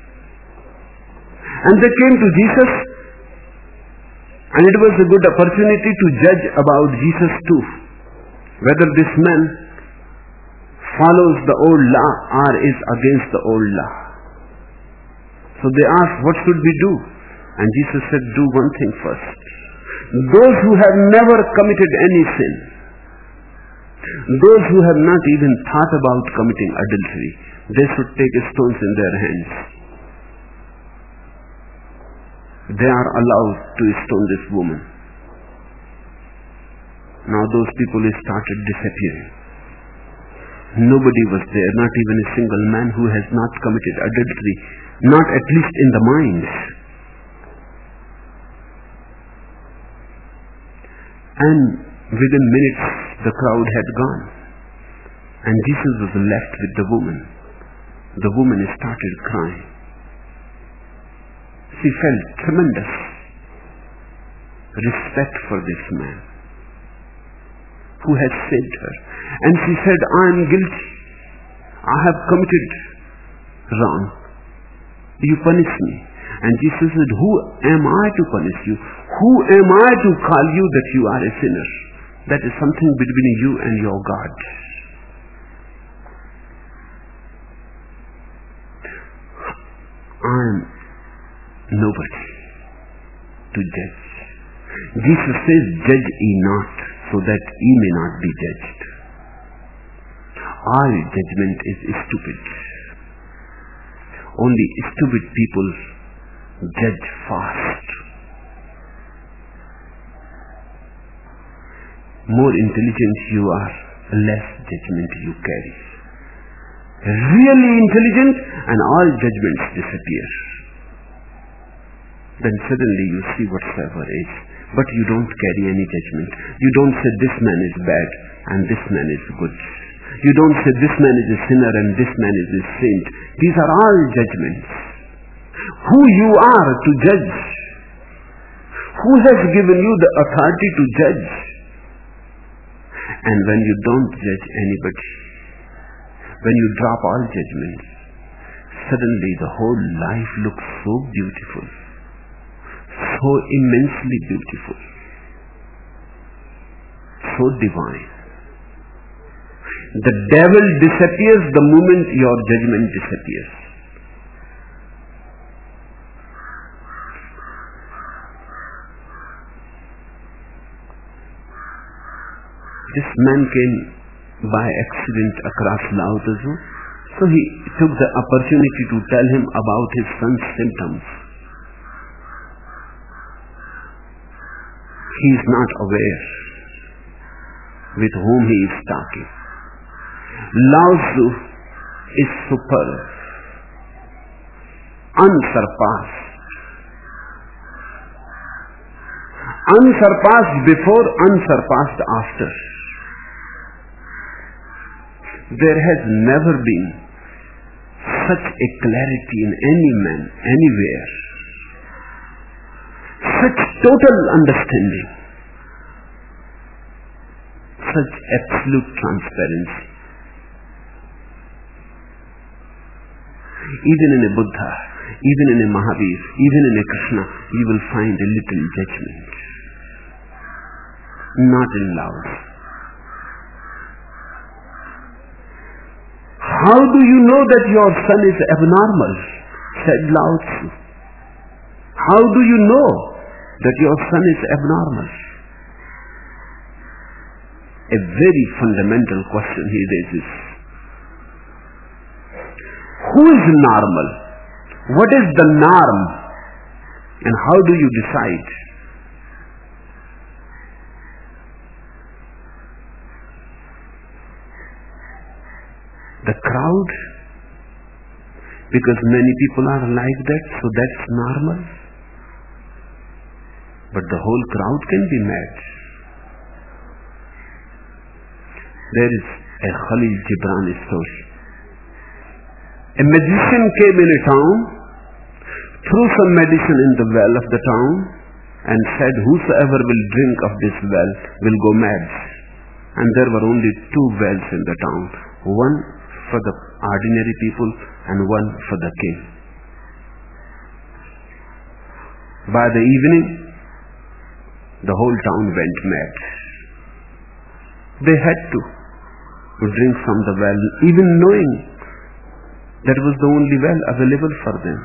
And they came to Jesus, and it was a good opportunity to judge about Jesus too, whether this man follows the old law or is against the old law. So they asked, what should we do? And Jesus said, do one thing first. Those who have never committed any sin, those who have not even thought about committing adultery, they should take stones in their hands. They are allowed to stone this woman. Now those people started disappearing. Nobody was there, not even a single man who has not committed adultery, not at least in the mind. And within minutes, the crowd had gone. And Jesus was left with the woman. The woman started crying. She felt tremendous respect for this man who has saved her. And she said, I am guilty. I have committed wrong. You punish me. And Jesus said, who am I to punish you? Who am I to call you that you are a sinner? That is something between you and your God. I am nobody to judge. Jesus says, judge ye not, so that ye may not be judged. All judgment is stupid. Only stupid people judge fast. More intelligent you are, less judgment you carry. Really intelligent, and all judgments disappear. Then suddenly you see whatsoever is, but you don't carry any judgment. You don't say this man is bad and this man is good. You don't say this man is a sinner and this man is a saint. These are all judgments. Who you are to judge? Who has given you the authority to judge? And when you don't judge anybody, when you drop all judgments, suddenly the whole life looks so beautiful, so immensely beautiful, so divine. The devil disappears the moment your judgment disappears. This man came by accident across Lao Tzu, so he took the opportunity to tell him about his son's symptoms. He is not aware with whom he is talking. Lao Tzu is superb, unsurpassed before, unsurpassed after. There has never been such a clarity in any man, anywhere. Such total understanding. Such absolute transparency. Even in a Buddha, even in a Mahavir, even in a Krishna, you will find a little judgment. Not in love. How do you know that your son is abnormal? Said Lao Tzu. How do you know that your son is abnormal? A very fundamental question he raises. Who is normal? What is the norm? And how do you decide? The crowd? Because many people are like that, so that's normal. But the whole crowd can be mad. There is a Khalil Gibran story. A magician came in a town, threw some medicine in the well of the town, and said, whosoever will drink of this well will go mad. And there were only 2 wells in the town, one for the ordinary people and one for the king. By the evening, the whole town went mad. They had to drink from the well, even knowing that was the only well available for them.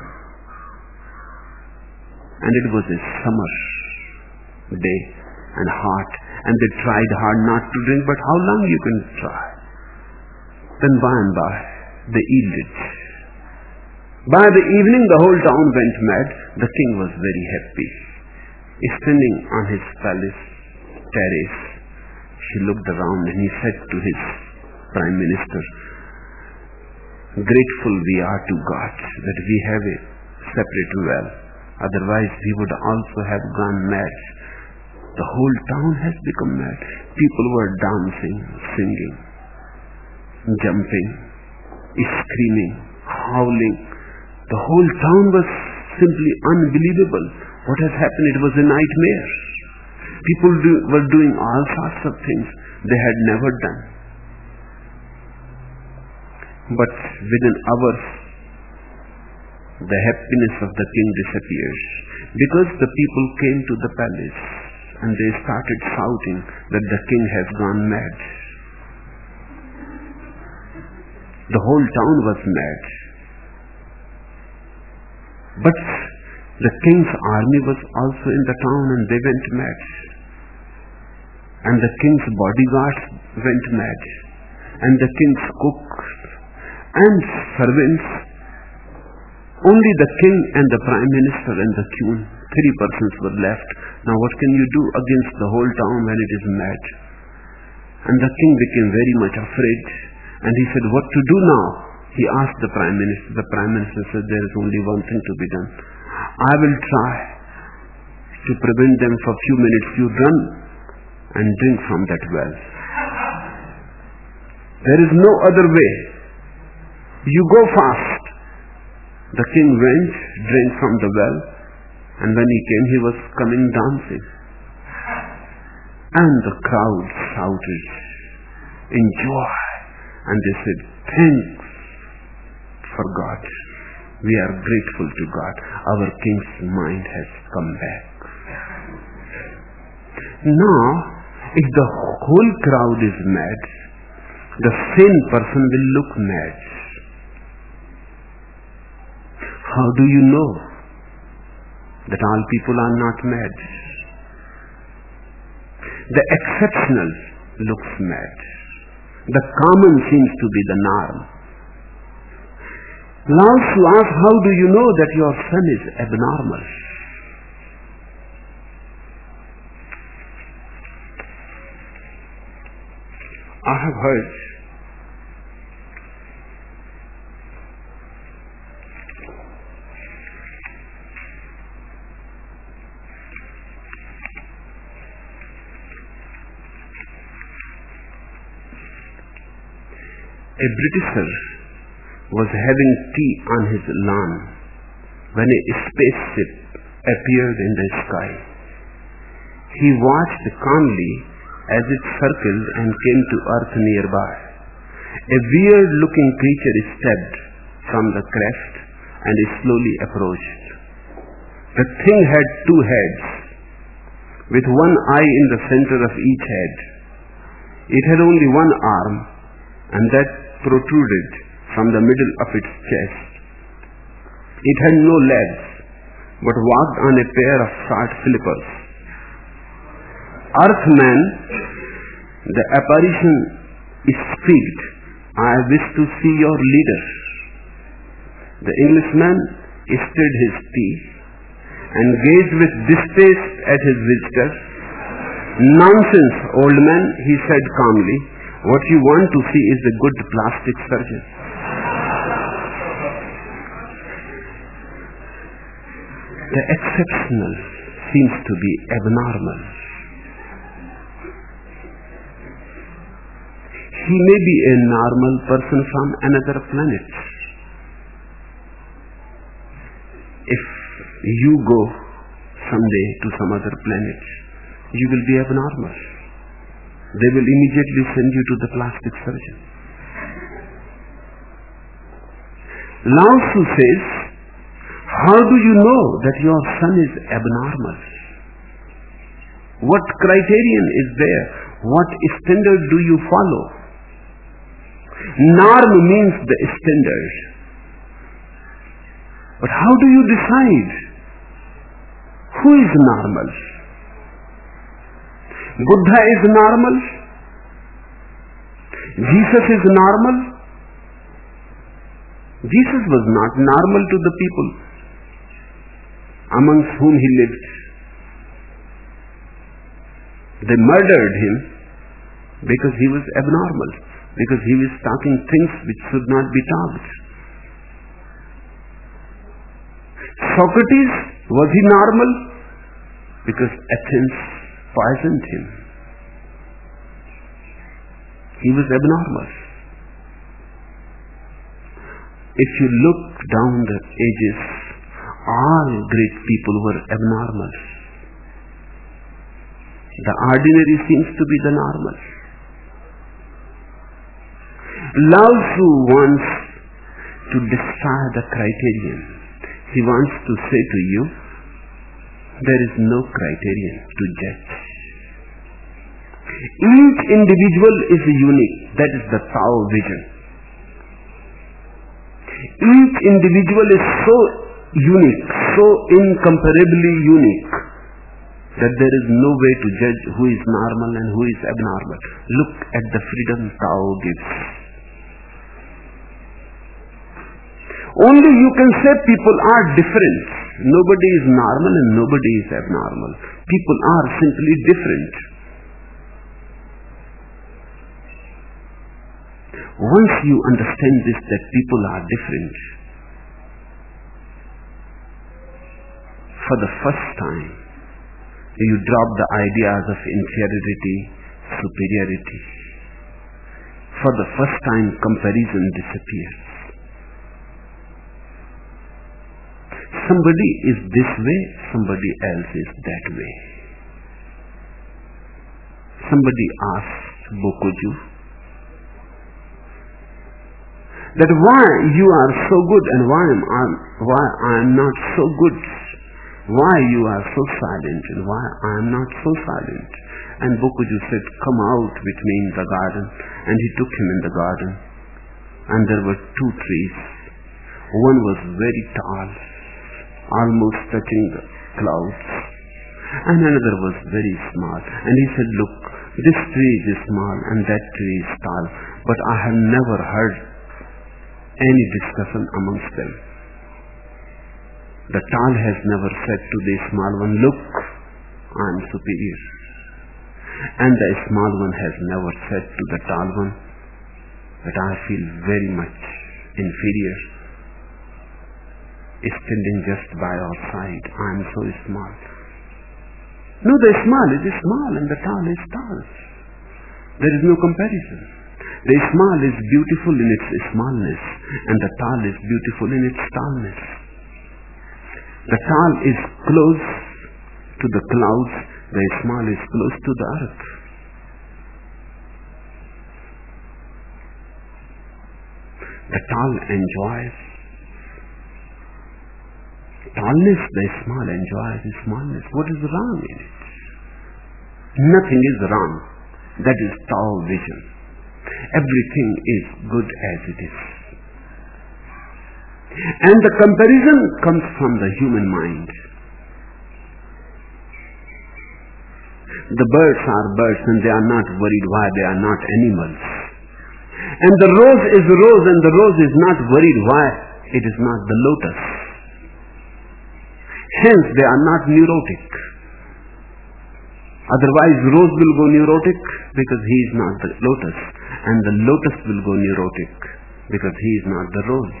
And it was a summer day and hot, and they tried hard not to drink, but how long you can try? Then by and by, they yielded. By the evening, the whole town went mad. The king was very happy. Standing on his palace terrace, he looked around and he said to his prime minister, grateful we are to God that we have a separate well. Otherwise, we would also have gone mad. The whole town has become mad. People were dancing, singing, jumping, screaming, howling. The whole town was simply unbelievable. What has happened? It was a nightmare. People were doing all sorts of things they had never done. But within hours, the happiness of the king disappears, because the people came to the palace and they started shouting that the king has gone mad. The whole town was mad. But the king's army was also in the town and they went mad. And the king's bodyguards went mad. And the king's cook and servants. Only the king and the prime minister and the queen, 3 persons were left. Now what can you do against the whole town when it is mad? And the king became very much afraid. And he said, what to do now? He asked the prime minister. The prime minister said, there is only one thing to be done. I will try to prevent them for a few minutes. You run and drink from that well. There is no other way. You go fast. The king went, drank from the well, and when he came, he was coming dancing. And the crowd shouted in joy, and they said, thanks for God. We are grateful to God. Our king's mind has come back. Now, if the whole crowd is mad, the sane person will look mad. How do you know that all people are not mad? The exceptional looks mad. The common seems to be the norm. Lao Tzu asks, how do you know that your son is abnormal? I have heard a Britisher was having tea on his lawn when a spaceship appeared in the sky. He watched calmly as it circled and came to earth nearby. A weird-looking creature stepped from the craft and he slowly approached. The thing had two heads, with one eye in the center of each head. It had only one arm, and that protruded from the middle of its chest. It had no legs, but walked on a pair of short slippers. Earthman, the apparition squeaked, "I wish to see your leader." The Englishman stirred his tea and gazed with distaste at his visitor. "Nonsense, old man," he said calmly. "What you want to see is a good plastic surgeon." The exceptional seems to be abnormal. He may be a normal person from another planet. If you go someday to some other planet, you will be abnormal. They will immediately send you to the plastic surgeon. Lao Tzu says, "How do you know that your son is abnormal? What criterion is there? What standard do you follow?" Norm means the standard. But how do you decide who is normal? Buddha is normal. Jesus is normal. Jesus was not normal to the people amongst whom he lived. They murdered him because he was abnormal, because he was talking things which should not be talked. Socrates, was he normal? Because Athens poisoned him. He was abnormal. If you look down the ages, all great people were abnormal. The ordinary seems to be the normal. Lao Tzu wants to destroy the criterion. He wants to say to you, there is no criterion to judge. Each individual is unique. That is the Tao vision. Each individual is so unique, so incomparably unique, that there is no way to judge who is normal and who is abnormal. Look at the freedom Tao gives. Only you can say people are different. Nobody is normal and nobody is abnormal. People are simply different. Once you understand this, that people are different, for the first time, you drop the ideas of inferiority, superiority. For the first time, comparison disappears. Somebody is this way, somebody else is that way. Somebody asked Bokoju that why you are so good and why I am not so good. Why you are so silent and why I am not so silent. And Bokoju said, "Come out with me in the garden." And he took him in the garden. And there were two trees. One was very tall, almost touching the clouds. And another was very small. And he said, "Look, this tree is small and that tree is tall. But I have never heard any discussion amongst them. The tall has never said to the small one, 'Look, I am superior.' And the small one has never said to the tall one that I feel very much inferior, standing just by our side. I am so small." No, the small is small and the tall is tall. There is no comparison. The small is beautiful in its smallness and the tall is beautiful in its tallness. The tall is close to the clouds, the small is close to the earth. The tall enjoys tallness, the small enjoy the smallness. What is wrong in it? Nothing is wrong. That is Tao vision. Everything is good as it is. And the comparison comes from the human mind. The birds are birds and they are not worried why they are not animals. And the rose is a rose and the rose is not worried why it is not the lotus. Hence they are not neurotic. Otherwise rose will go neurotic because he is not the lotus, and the lotus will go neurotic because he is not the rose.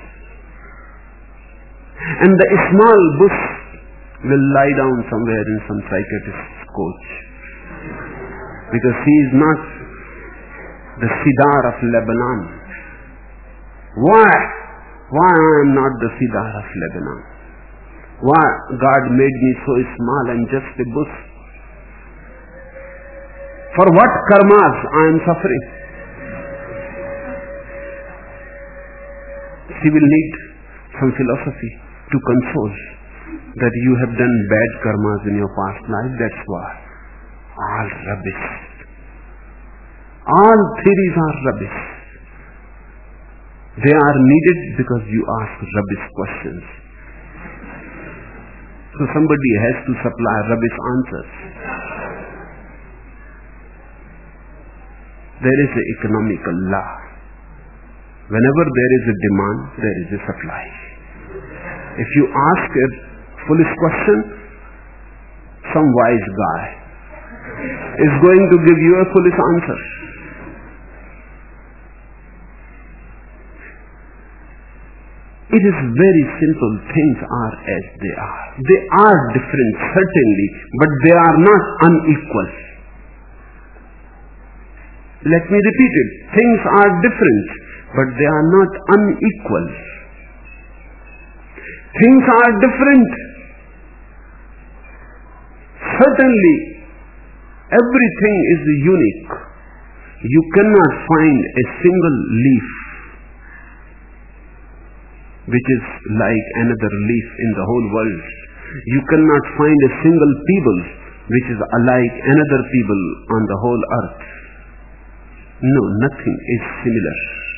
And the small bush will lie down somewhere in some psychiatrist's coach because he is not the Sidar of Lebanon. Why? Why I am not the Sidar of Lebanon? Why God made me so small and just a bush? For what karmas I am suffering? She will need some philosophy to console that you have done bad karmas in your past life. That's why. All rubbish. All theories are rubbish. They are needed because you ask rubbish questions. So somebody has to supply rubbish answers. There is an economical law. Whenever there is a demand, there is a supply. If you ask a foolish question, some wise guy is going to give you a foolish answer. It is very simple. Things are as they are. They are different, certainly, but they are not unequal. Let me repeat it. Things are different, but they are not unequal. Things are different. Certainly, everything is unique. You cannot find a single leaf which is like another leaf in the whole world. You cannot find a single pebble which is alike another pebble on the whole earth. No, nothing is similar.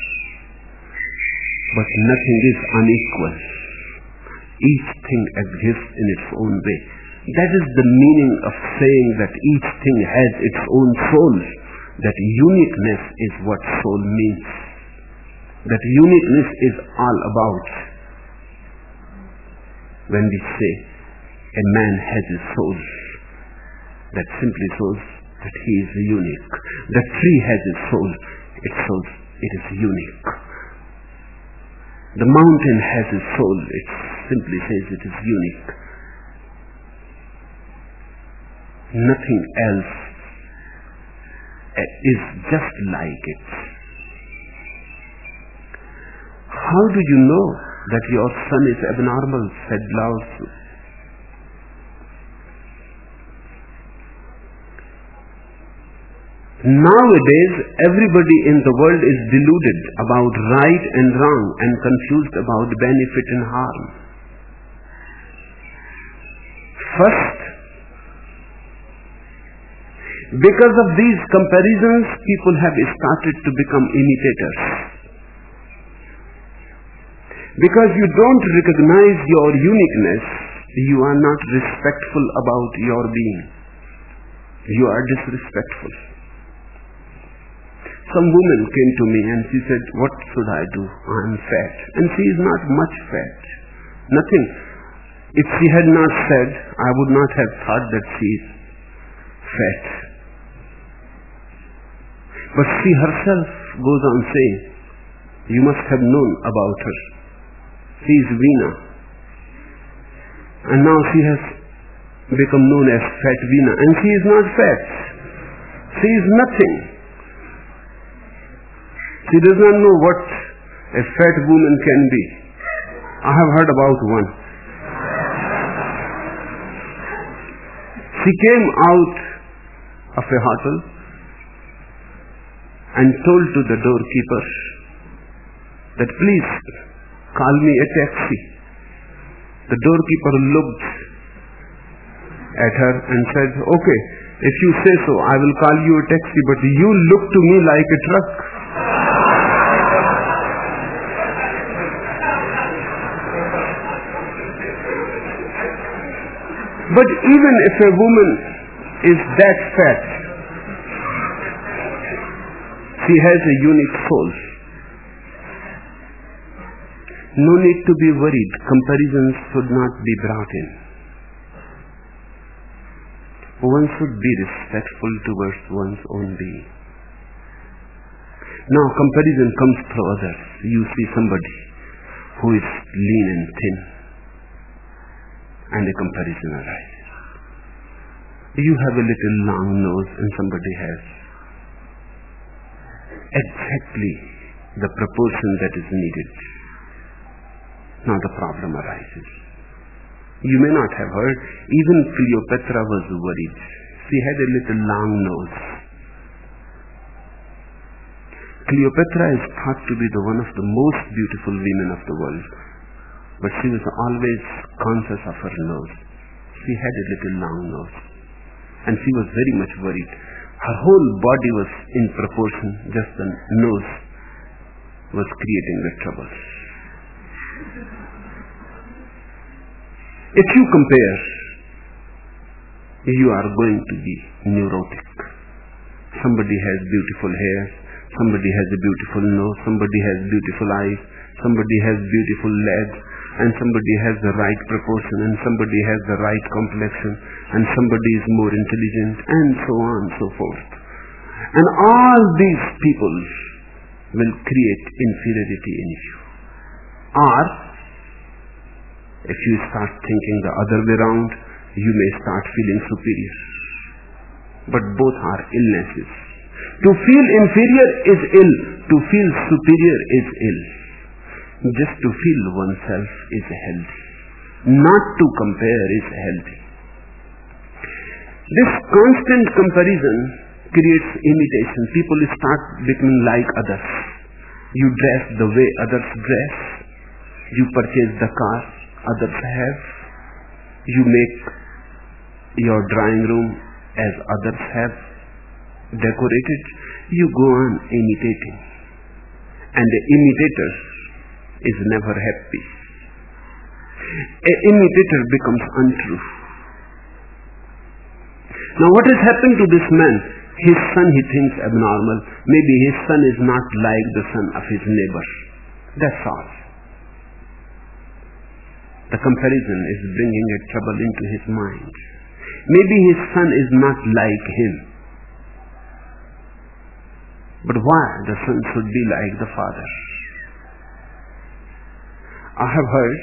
But nothing is unequal. Each thing exists in its own way. That is the meaning of saying that each thing has its own soul. That uniqueness is what soul means. That uniqueness is all about. When we say a man has a soul, that simply shows that he is unique. The tree has a soul, it shows it is unique. The mountain has a soul, it simply says it is unique. Nothing else is just like it. How do you know that your son is abnormal? Said Lao Tzu. Nowadays, everybody in the world is deluded about right and wrong and confused about benefit and harm. First, because of these comparisons, people have started to become imitators. Because you don't recognize your uniqueness, you are not respectful about your being. You are disrespectful. Some woman came to me and she said, what should I do? I am fat. And she is not much fat. Nothing. If she had not said, I would not have thought that she is fat. But she herself goes on saying, you must have known about her. She is Veena. And now she has become known as Fat Veena. And she is not fat. She is nothing. She does not know what a fat woman can be. I have heard about one. She came out of a hotel and told to the doorkeeper that please call me a taxi. The doorkeeper looked at her and said, "Okay, if you say so, I will call you a taxi, but you look to me like a truck." But even if a woman is that fat, she has a unique soul. No need to be worried. Comparisons should not be brought in. One should be respectful towards one's own being. Now comparison comes through others. You see somebody who is lean and thin, and a comparison arises. You have a little long nose and somebody has exactly the proportion that is needed. Now the problem arises. You may not have heard, even Cleopatra was worried. She had a little long nose. Cleopatra is thought to be the one of the most beautiful women of the world, but she was always conscious of her nose. She had a little long nose, and she was very much worried. Her whole body was in proportion, just the nose was creating the trouble. If you compare, you are going to be neurotic. Somebody has beautiful hair, somebody has a beautiful nose, somebody has beautiful eyes, somebody has beautiful legs, and somebody has the right proportion, and somebody has the right complexion, and somebody is more intelligent, and so on and so forth. And all these people will create inferiority in you. Or, if you start thinking the other way around, you may start feeling superior. But both are illnesses. To feel inferior is ill. To feel superior is ill. Just to feel oneself is healthy. Not to compare is healthy. This constant comparison creates imitation. People start becoming like others. You dress the way others dress. You purchase the car others have. You make your drawing room as others have decorated. You go on imitating. And the imitator is never happy. An imitator becomes untrue. Now what has happened to this man? His son he thinks abnormal. Maybe his son is not like the son of his neighbor. That's all. The comparison is bringing a trouble into his mind. Maybe his son is not like him. But why the son should be like the father? I have heard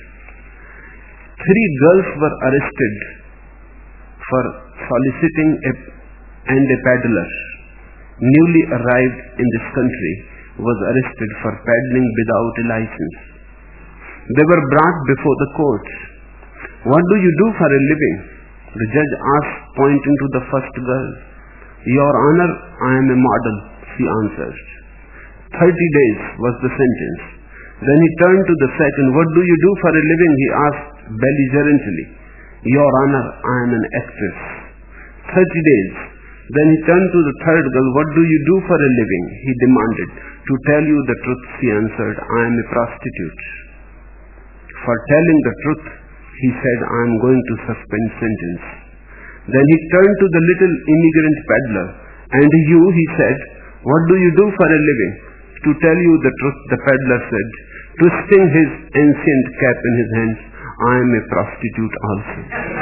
3 girls were arrested for soliciting a peddler newly arrived in this country was arrested for peddling without a license. They were brought before the court. "What do you do for a living?" The judge asked, pointing to the first girl. "Your Honor, I am a model," she answered. 30 days was the sentence. Then he turned to the second. "What do you do for a living?" he asked belligerently. "Your Honor, I am an actress." 30 days. Then he turned to the third girl. "What do you do for a living?" he demanded. "To tell you the truth," she answered, "I am a prostitute." For telling the truth, he said, "I am going to suspend sentence." Then he turned to the little immigrant peddler. "And you," he said, "what do you do for a living?" "To tell you the truth," the peddler said, twisting his ancient cap in his hands, "I am a prostitute also."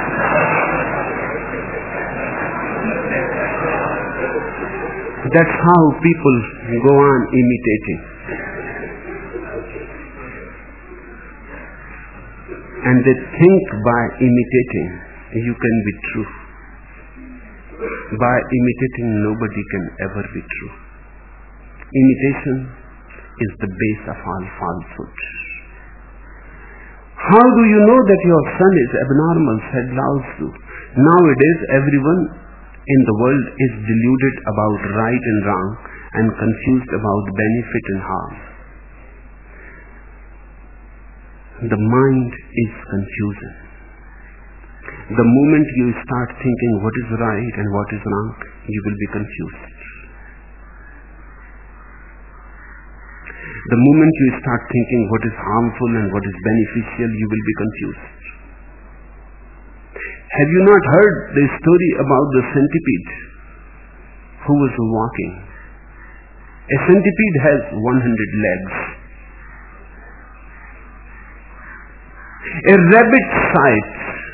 That's how people go on imitating. And they think by imitating you can be true. By imitating nobody can ever be true. Imitation is the base of all falsehood. "How do you know that your son is abnormal?" said Lao Tzu. "Nowadays everyone in the world is deluded about right and wrong and confused about benefit and harm. The mind is confusion. The moment you start thinking what is right and what is wrong, you will be confused. The moment you start thinking what is harmful and what is beneficial, you will be confused. Have you not heard the story about the centipede who was walking? A centipede has 100 legs. A rabbit saw it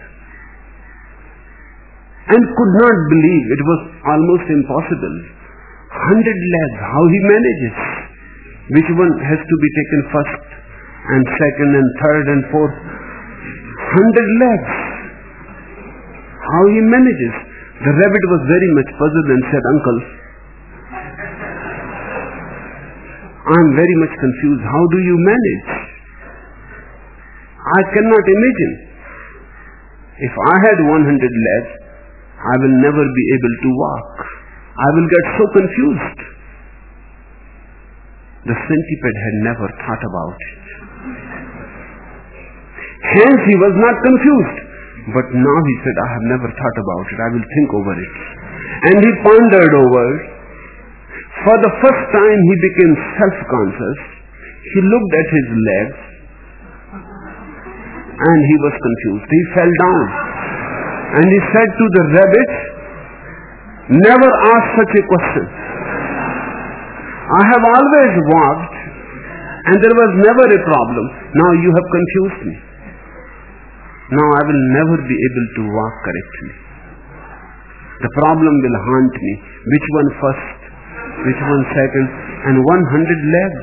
and could not believe. It was almost impossible. 100 legs, how he manages? Which one has to be taken first and second and third and fourth? 100 legs. How he manages? The rabbit was very much puzzled and said, "Uncle, I am very much confused. How do you manage? I cannot imagine. If I had 100 legs, I will never be able to walk. I will get so confused." The centipede had never thought about it. Hence he was not confused. But now he said, "I have never thought about it. I will think over it." And he pondered over it. For the first time he became self-conscious. He looked at his legs and he was confused. He fell down. And he said to the rabbit, "Never ask such a question. I have always walked and there was never a problem. Now you have confused me. Now I will never be able to walk correctly. The problem will haunt me. Which one first? Which one second? And 100 legs."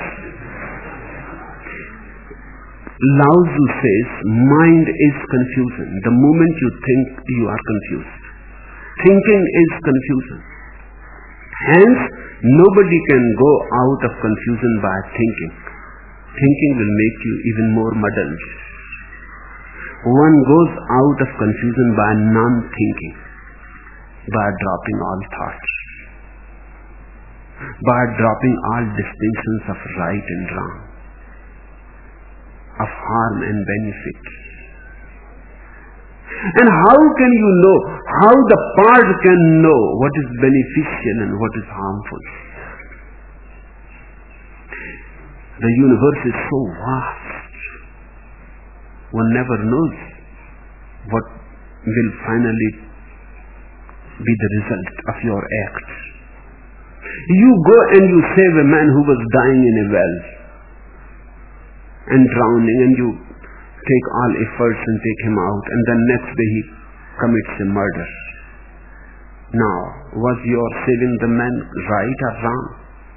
Lao Tzu says, mind is confusion. The moment you think, you are confused. Thinking is confusion. Hence, nobody can go out of confusion by thinking. Thinking will make you even more muddled. One goes out of confusion by non-thinking, by dropping all thoughts, by dropping all distinctions of right and wrong, of harm and benefit. And how can you know, how the part can know what is beneficial and what is harmful? The universe is so vast. One never knows what will finally be the result of your acts. You go and you save a man who was dying in a well and drowning, and you take all efforts and take him out, and then next day he commits a murder. Now, was your saving the man right or wrong?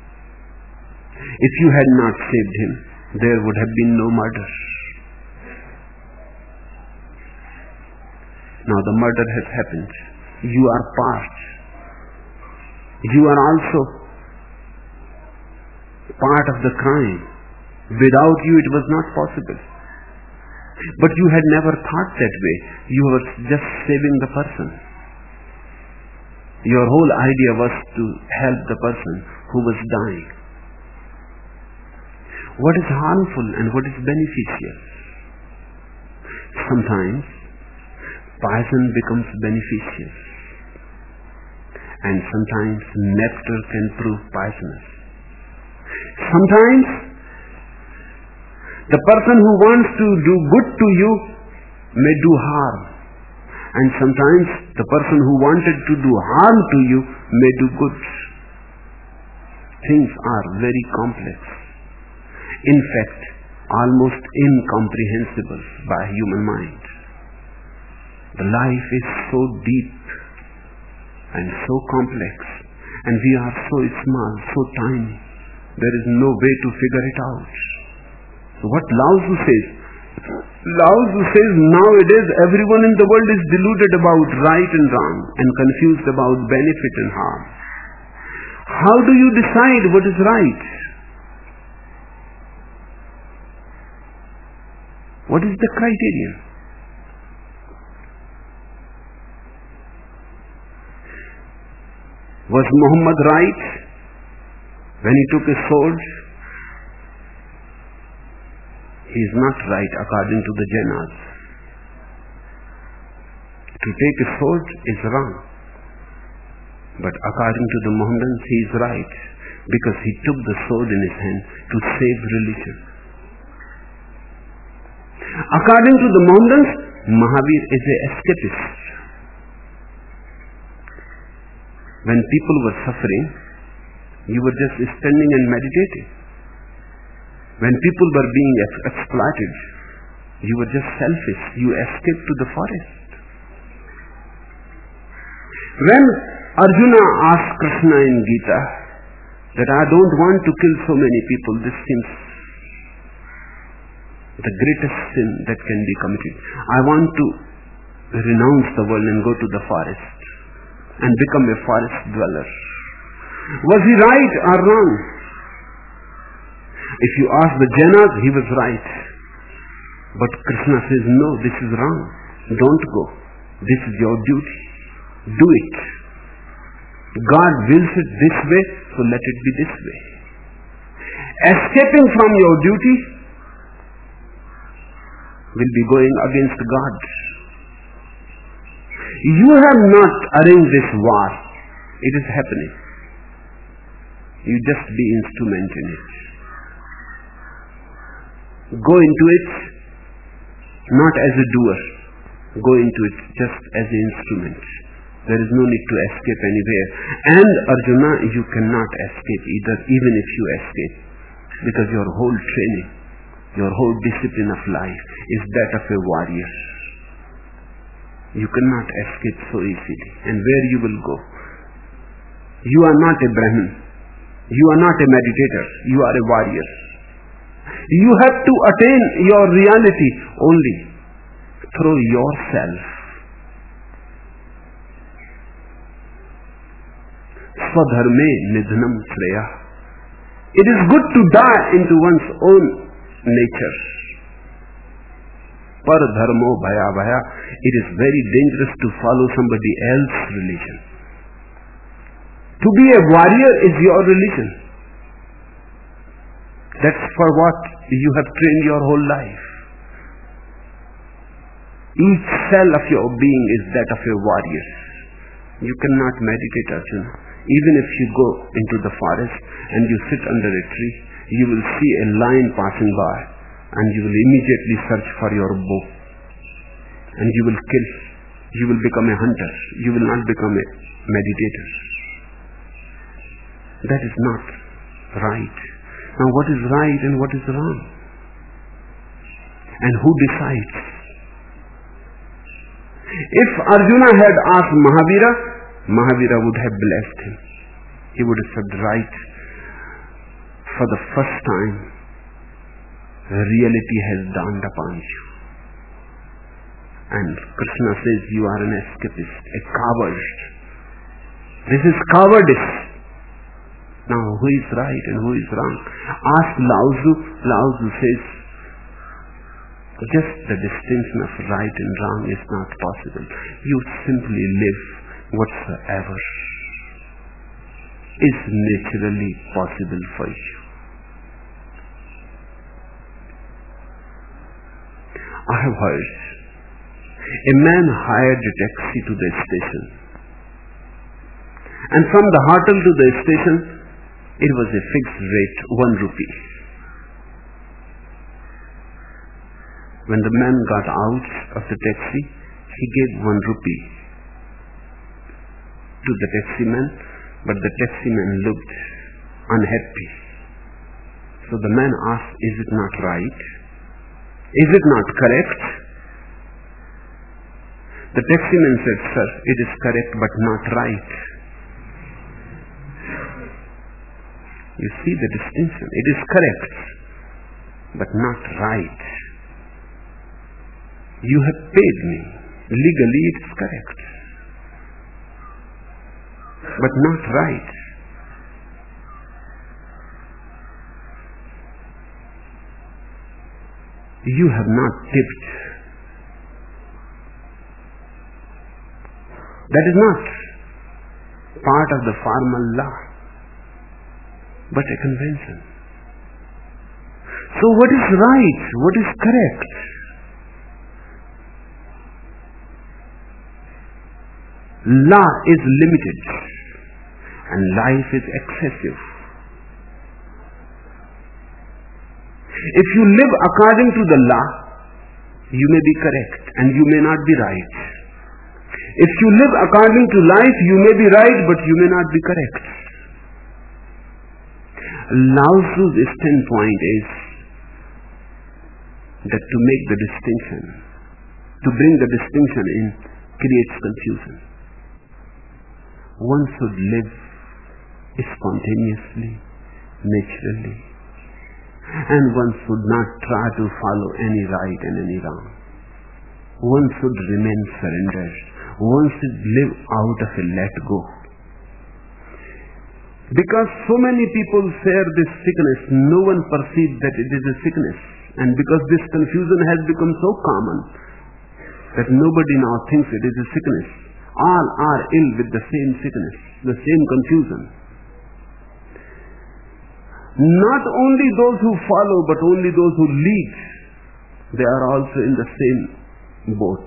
If you had not saved him, there would have been no murder. Now the murder has happened. You are part. You are also part of the crime. Without you it was not possible. But you had never thought that way. You were just saving the person. Your whole idea was to help the person who was dying. What is harmful and what is beneficial? Sometimes poison becomes beneficial, and sometimes nectar can prove poisonous. Sometimes the person who wants to do good to you may do harm, and sometimes the person who wanted to do harm to you may do good. Things are very complex. In fact, almost incomprehensible by human mind. The life is so deep and so complex, and we are so small, so tiny. There is no way to figure it out. So what Lao Tzu says? Lao Tzu says nowadays everyone in the world is deluded about right and wrong and confused about benefit and harm. How do you decide what is right? What is the criterion? Was Muhammad right when he took a sword he is not right according to the Jainas. To take a sword is wrong. But according to the Mohammedans, he is right, because he took the sword in his hand to save religion. According to the Mohammedans, Mahavir is an escapist. When people were suffering, you were just standing and meditating. When people were being exploited, you were just selfish. You escaped to the forest. When Arjuna asked Krishna in Gita that I don't want to kill so many people, this seems the greatest sin that can be committed. I want to renounce the world and go to the forest and become a forest dweller. Was he right or wrong? If you ask the Jainas, he was right. But Krishna says, no, this is wrong. Don't go. This is your duty. Do it. God wills it this way, so let it be this way. Escaping from your duty will be going against God. You have not arranged this war. It is happening. You just be instrument in it. Go into it not as a doer. Go into it just as an instrument. There is no need to escape anywhere. And Arjuna, you cannot escape either, even if you escape. Because your whole training, your whole discipline of life is that of a warrior. You cannot escape so easily. And where you will go? You are not a Brahmin. You are not a meditator. You are a warrior. You have to attain your reality only through yourself. Swadharme nidhanam shreya. It is good to die into one's own nature. Par dharmo bhaya bhaya. It is very dangerous to follow somebody else's religion. To be a warrior is your religion. That's for what you have trained your whole life. Each cell of your being is that of a warrior. You cannot meditate, Arjuna. Even if you go into the forest and you sit under a tree, you will see a lion passing by and you will immediately search for your bow. And you will kill. You will become a hunter. You will not become a meditator. That is not right. Now what is right and what is wrong? And who decides? If Arjuna had asked Mahavira, Mahavira would have blessed him. He would have said, right, for the first time, reality has dawned upon you. And Krishna says, you are an escapist, a coward. This is cowardice. Now, who is right and who is wrong? Ask Lao Tzu. Lao Tzu says, just the distinction of right and wrong is not possible. You simply live whatsoever is naturally possible for you. I have heard a man hired a taxi to the station, and from the hotel to the station it was a fixed rate, 1 rupee. When the man got out of the taxi, he gave 1 rupee to the taximan, but the taximan looked unhappy. So the man asked, is it not right? Is it not correct? The taximan said, sir, it is correct but not right. You see the distinction. It is correct but not right. You have paid me. Legally it is correct, but not right. You have not tipped. That is not part of the formal law, but a convention. So what is right? What is correct? Law is limited and life is excessive. If you live according to the law, you may be correct and you may not be right. If you live according to life, you may be right but you may not be correct. Lao Tzu's standpoint is that to make the distinction, to bring the distinction in, creates confusion. One should live spontaneously, naturally, and one should not try to follow any right and any wrong. One should remain surrendered. One should live out of a let go. Because so many people share this sickness, no one perceives that it is a sickness. And because this confusion has become so common that nobody now thinks it is a sickness. All are ill with the same sickness, the same confusion. Not only those who follow, but only those who lead, they are also in the same boat.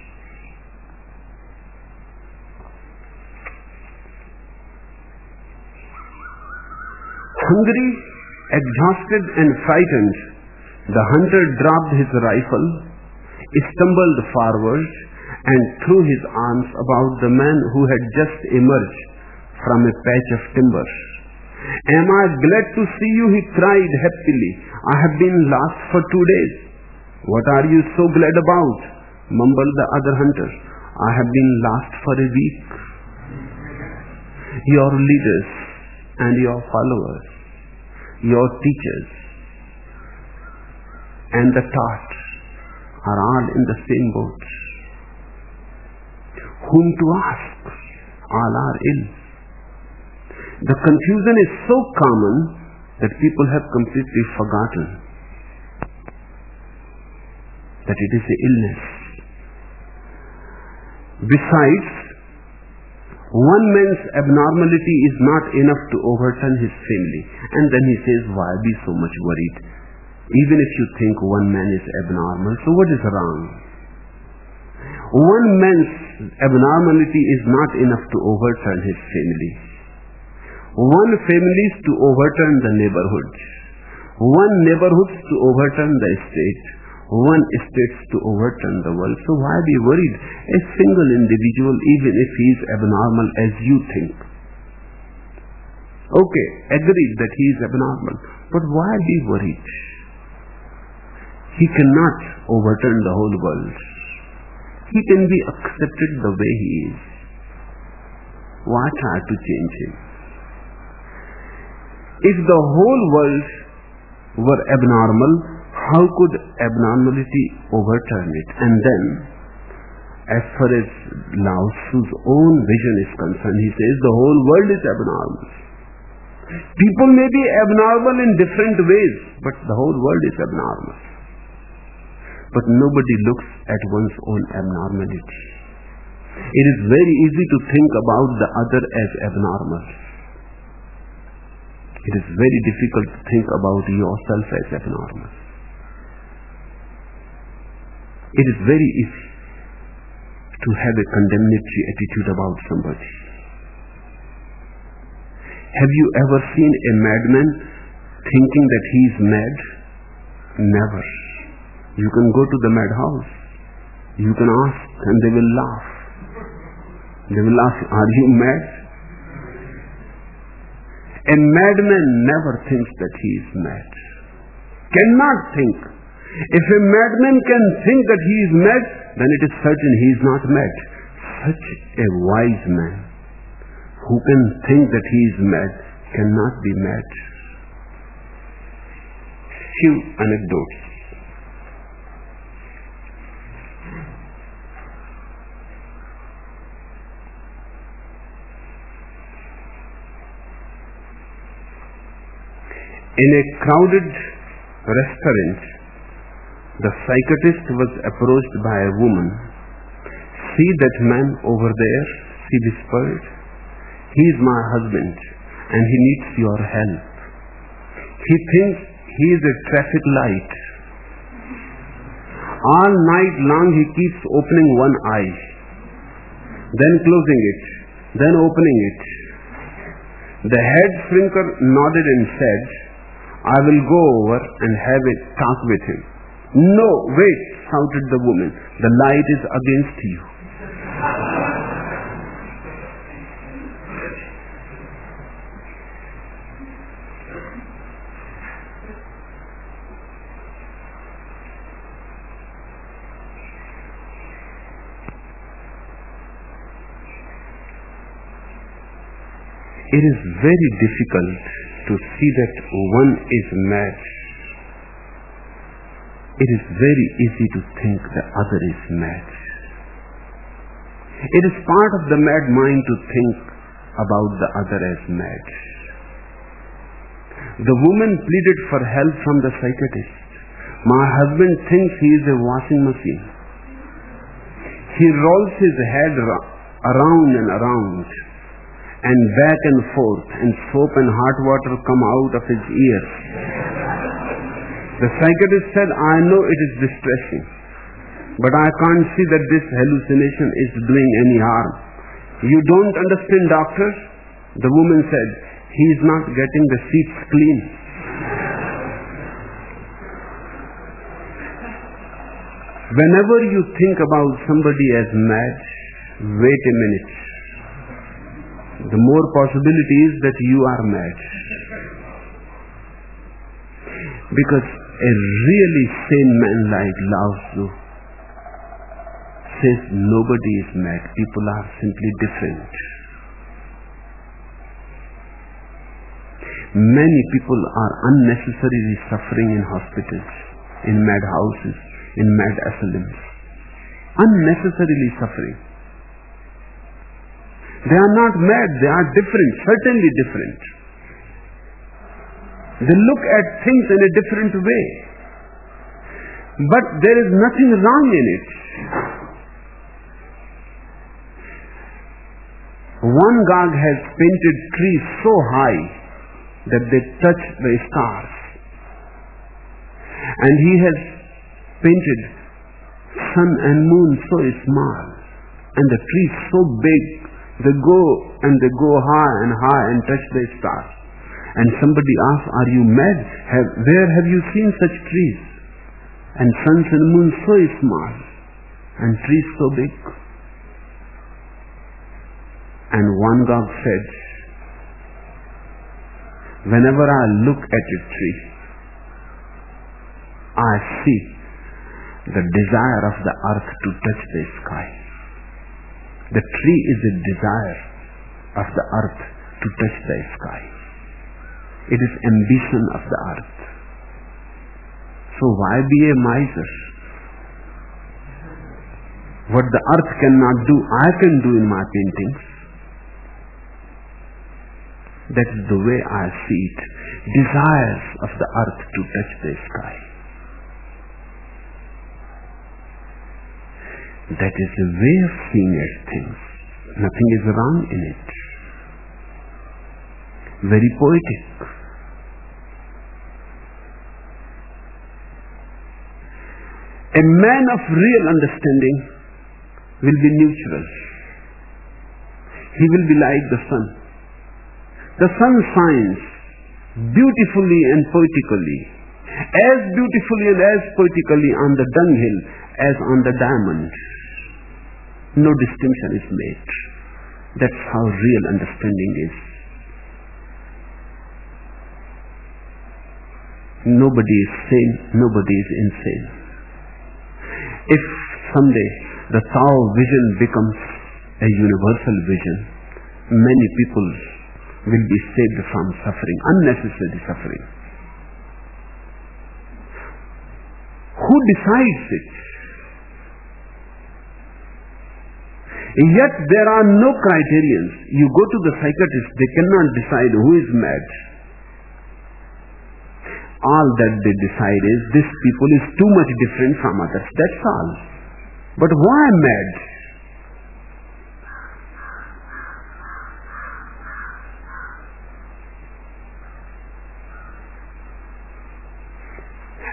Hungry, exhausted and frightened, the hunter dropped his rifle, stumbled forward, and threw his arms about the man who had just emerged from a patch of timber. "Am I glad to see you?" he cried happily. "I have been lost for 2 days." "What are you so glad about?" mumbled the other hunter. "I have been lost for a week. Your leaders and your followers, your teachers and the taught are all in the same boat. Whom to ask? All are ill." The confusion is so common that people have completely forgotten that it is an illness. Besides, one man's abnormality is not enough to overturn his family. And then he says, why be so much worried? Even if you think one man is abnormal, so what is wrong? One man's abnormality is not enough to overturn his family. One family is to overturn the neighborhood. One neighborhood is to overturn the state. One state is to overturn the world. So why be worried? A single individual, even if he is abnormal as you think. Okay, agreed that he is abnormal. But why be worried? He cannot overturn the whole world. He can be accepted the way he is. Why try to change him? If the whole world were abnormal, how could abnormality overturn it? And then, as far as Lao Tzu's own vision is concerned, he says the whole world is abnormal. People may be abnormal in different ways, but the whole world is abnormal. But nobody looks at one's own abnormality. It is very easy to think about the other as abnormal. It is very difficult to think about yourself as abnormal. It is very easy to have a condemnatory attitude about somebody. Have you ever seen a madman thinking that he is mad? Never. You can go to the madhouse. You can ask and they will laugh. They will ask, are you mad? A madman never thinks that he is mad. Cannot think. If a madman can think that he is mad, then it is certain he is not mad. Such a wise man who can think that he is mad cannot be mad. Few anecdotes. In a crowded restaurant, the psychiatrist was approached by a woman. "See that man over there?" she whispered. "He is my husband and he needs your help. He thinks he is a traffic light. All night long he keeps opening one eye, then closing it, then opening it. The head shrinker nodded and said, I will go over and have a talk with him. No, wait, shouted the woman. The light is against you. It is very difficult to see that one is mad. It is very easy to think the other is mad. It is part of the mad mind to think about the other as mad. The woman pleaded for help from the psychiatrist. My husband thinks he is a washing machine. He rolls his head around and around, and back and forth, and soap and hot water come out of his ears. The psychiatrist said, I know it is distressing, but I can't see that this hallucination is doing any harm. You don't understand, doctor? The woman said, he is not getting the seats clean. Whenever you think about somebody as mad, wait a minute. The more possibility is that you are mad. Because a really sane man like Lao Tzu says nobody is mad. People are simply different. Many people are unnecessarily suffering in hospitals, in mad houses, in mad asylums. Unnecessarily suffering. They are not mad, they are different, certainly different. They look at things in a different way. But there is nothing wrong in it. Van Gogh has painted trees so high that they touch the stars. And he has painted sun and moon so small, and the trees so big. They go high and touch the stars. And somebody asks, are you mad? Where have you seen such trees? And suns and moons so small, and trees so big. And Van Gogh said, whenever I look at a tree, I see the desire of the earth to touch the sky. The tree is a desire of the earth to touch the sky. It is ambition of the earth. So why be a miser? What the earth cannot do, I can do in my paintings. That is the way I see it. Desires of the earth to touch the sky. That is a way of seeing at things. Nothing is wrong in it. Very poetic. A man of real understanding will be neutral. He will be like the sun. The sun shines beautifully and poetically, as beautifully and as poetically on the dunghill as on the diamond. No distinction is made. That's how real understanding is. Nobody is sane, nobody is insane. If someday the Tao vision becomes a universal vision, many people will be saved from suffering, unnecessary suffering. Who decides it? Yet there are no criterions. You go to the psychiatrist, they cannot decide who is mad. All that they decide is this people is too much different from others. That's all. But why mad?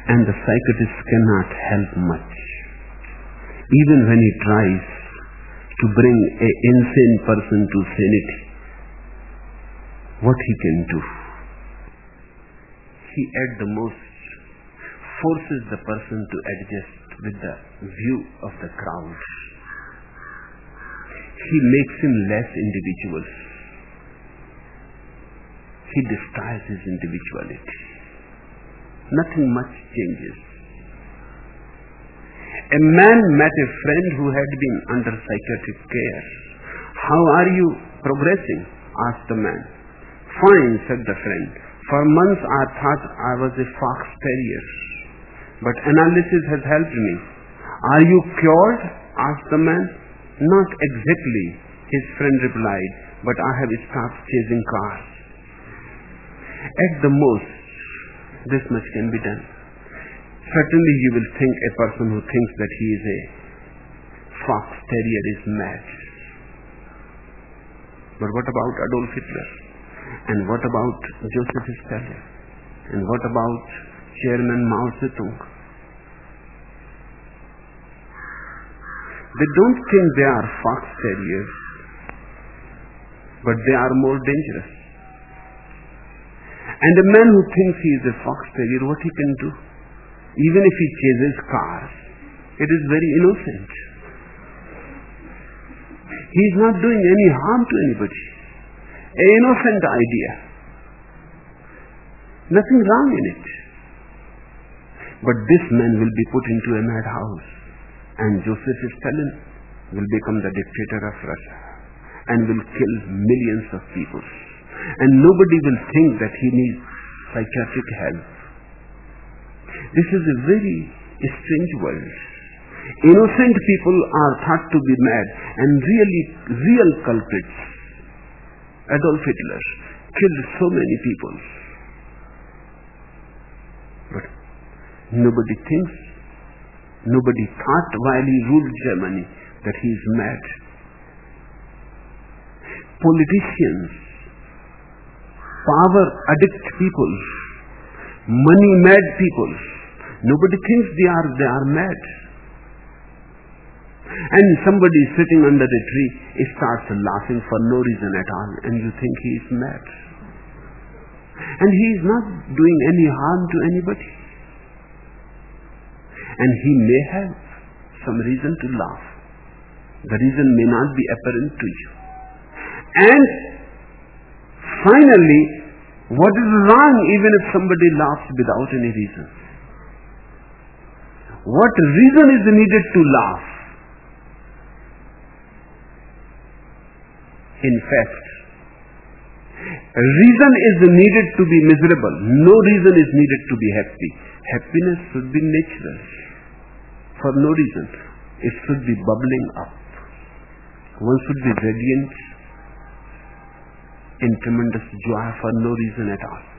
and the psychiatrist cannot help much. Even when he tries to bring an insane person to sanity, what he can do? He at the most forces the person to adjust with the view of the crowd. He makes him less individual. He destroys his individuality. Nothing much changes. A man met a friend who had been under psychiatric care. "How are you progressing?" asked the man. "Fine," said the friend. "For months I thought I was a fox terrier, but analysis has helped me." "Are you cured?" asked the man. "Not exactly," his friend replied, "but I have stopped chasing cars." At the most, this much can be done. Certainly you will think a person who thinks that he is a fox terrier is mad. But what about Adolf Hitler? And what about Joseph Stalin? And what about Chairman Mao Zedong? They don't think they are fox terriers, but they are more dangerous. And a man who thinks he is a fox terrier, what he can do? Even if he chases cars, it is very innocent. He is not doing any harm to anybody. An innocent idea. Nothing wrong in it. But this man will be put into a madhouse, and Joseph Stalin will become the dictator of Russia and will kill millions of people. And nobody will think that he needs psychiatric help. This is a very strange world. Innocent people are thought to be mad, and real culprits. Adolf Hitler killed so many people. But nobody thinks, nobody thought while he ruled Germany that he is mad. Politicians, power addict people, money mad people, nobody thinks they are mad. And somebody sitting under a tree starts laughing for no reason at all, and you think he is mad. And he is not doing any harm to anybody. And he may have some reason to laugh. The reason may not be apparent to you. And finally, what is wrong even if somebody laughs without any reason? What reason is needed to laugh? In fact, reason is needed to be miserable. No reason is needed to be happy. Happiness should be natural. For no reason. It should be bubbling up. One should be radiant in tremendous joy for no reason at all.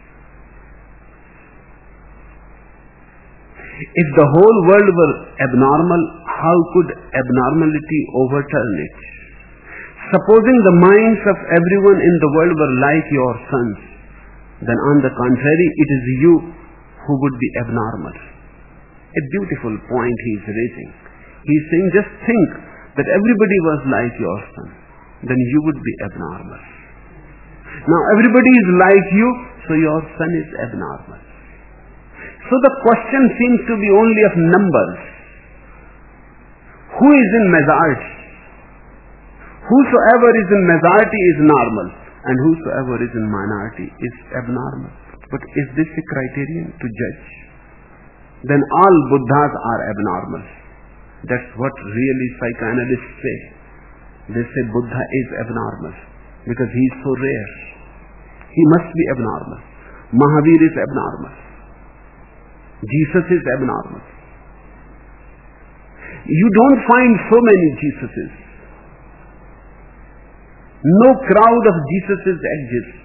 If the whole world were abnormal, how could abnormality overturn it? Supposing the minds of everyone in the world were like your sons, then on the contrary, it is you who would be abnormal. A beautiful point he is raising. He is saying, just think that everybody was like your son, then you would be abnormal. Now everybody is like you, so your son is abnormal. So the question seems to be only of numbers. Who is in majority? Whosoever is in majority is normal, and whosoever is in minority is abnormal. But is this a criterion to judge? Then all Buddhas are abnormal. That's what really psychoanalysts say. They say Buddha is abnormal because he is so rare. He must be abnormal. Mahavir is abnormal. Jesus is abnormal. You don't find so many Jesuses. No crowd of Jesuses exists.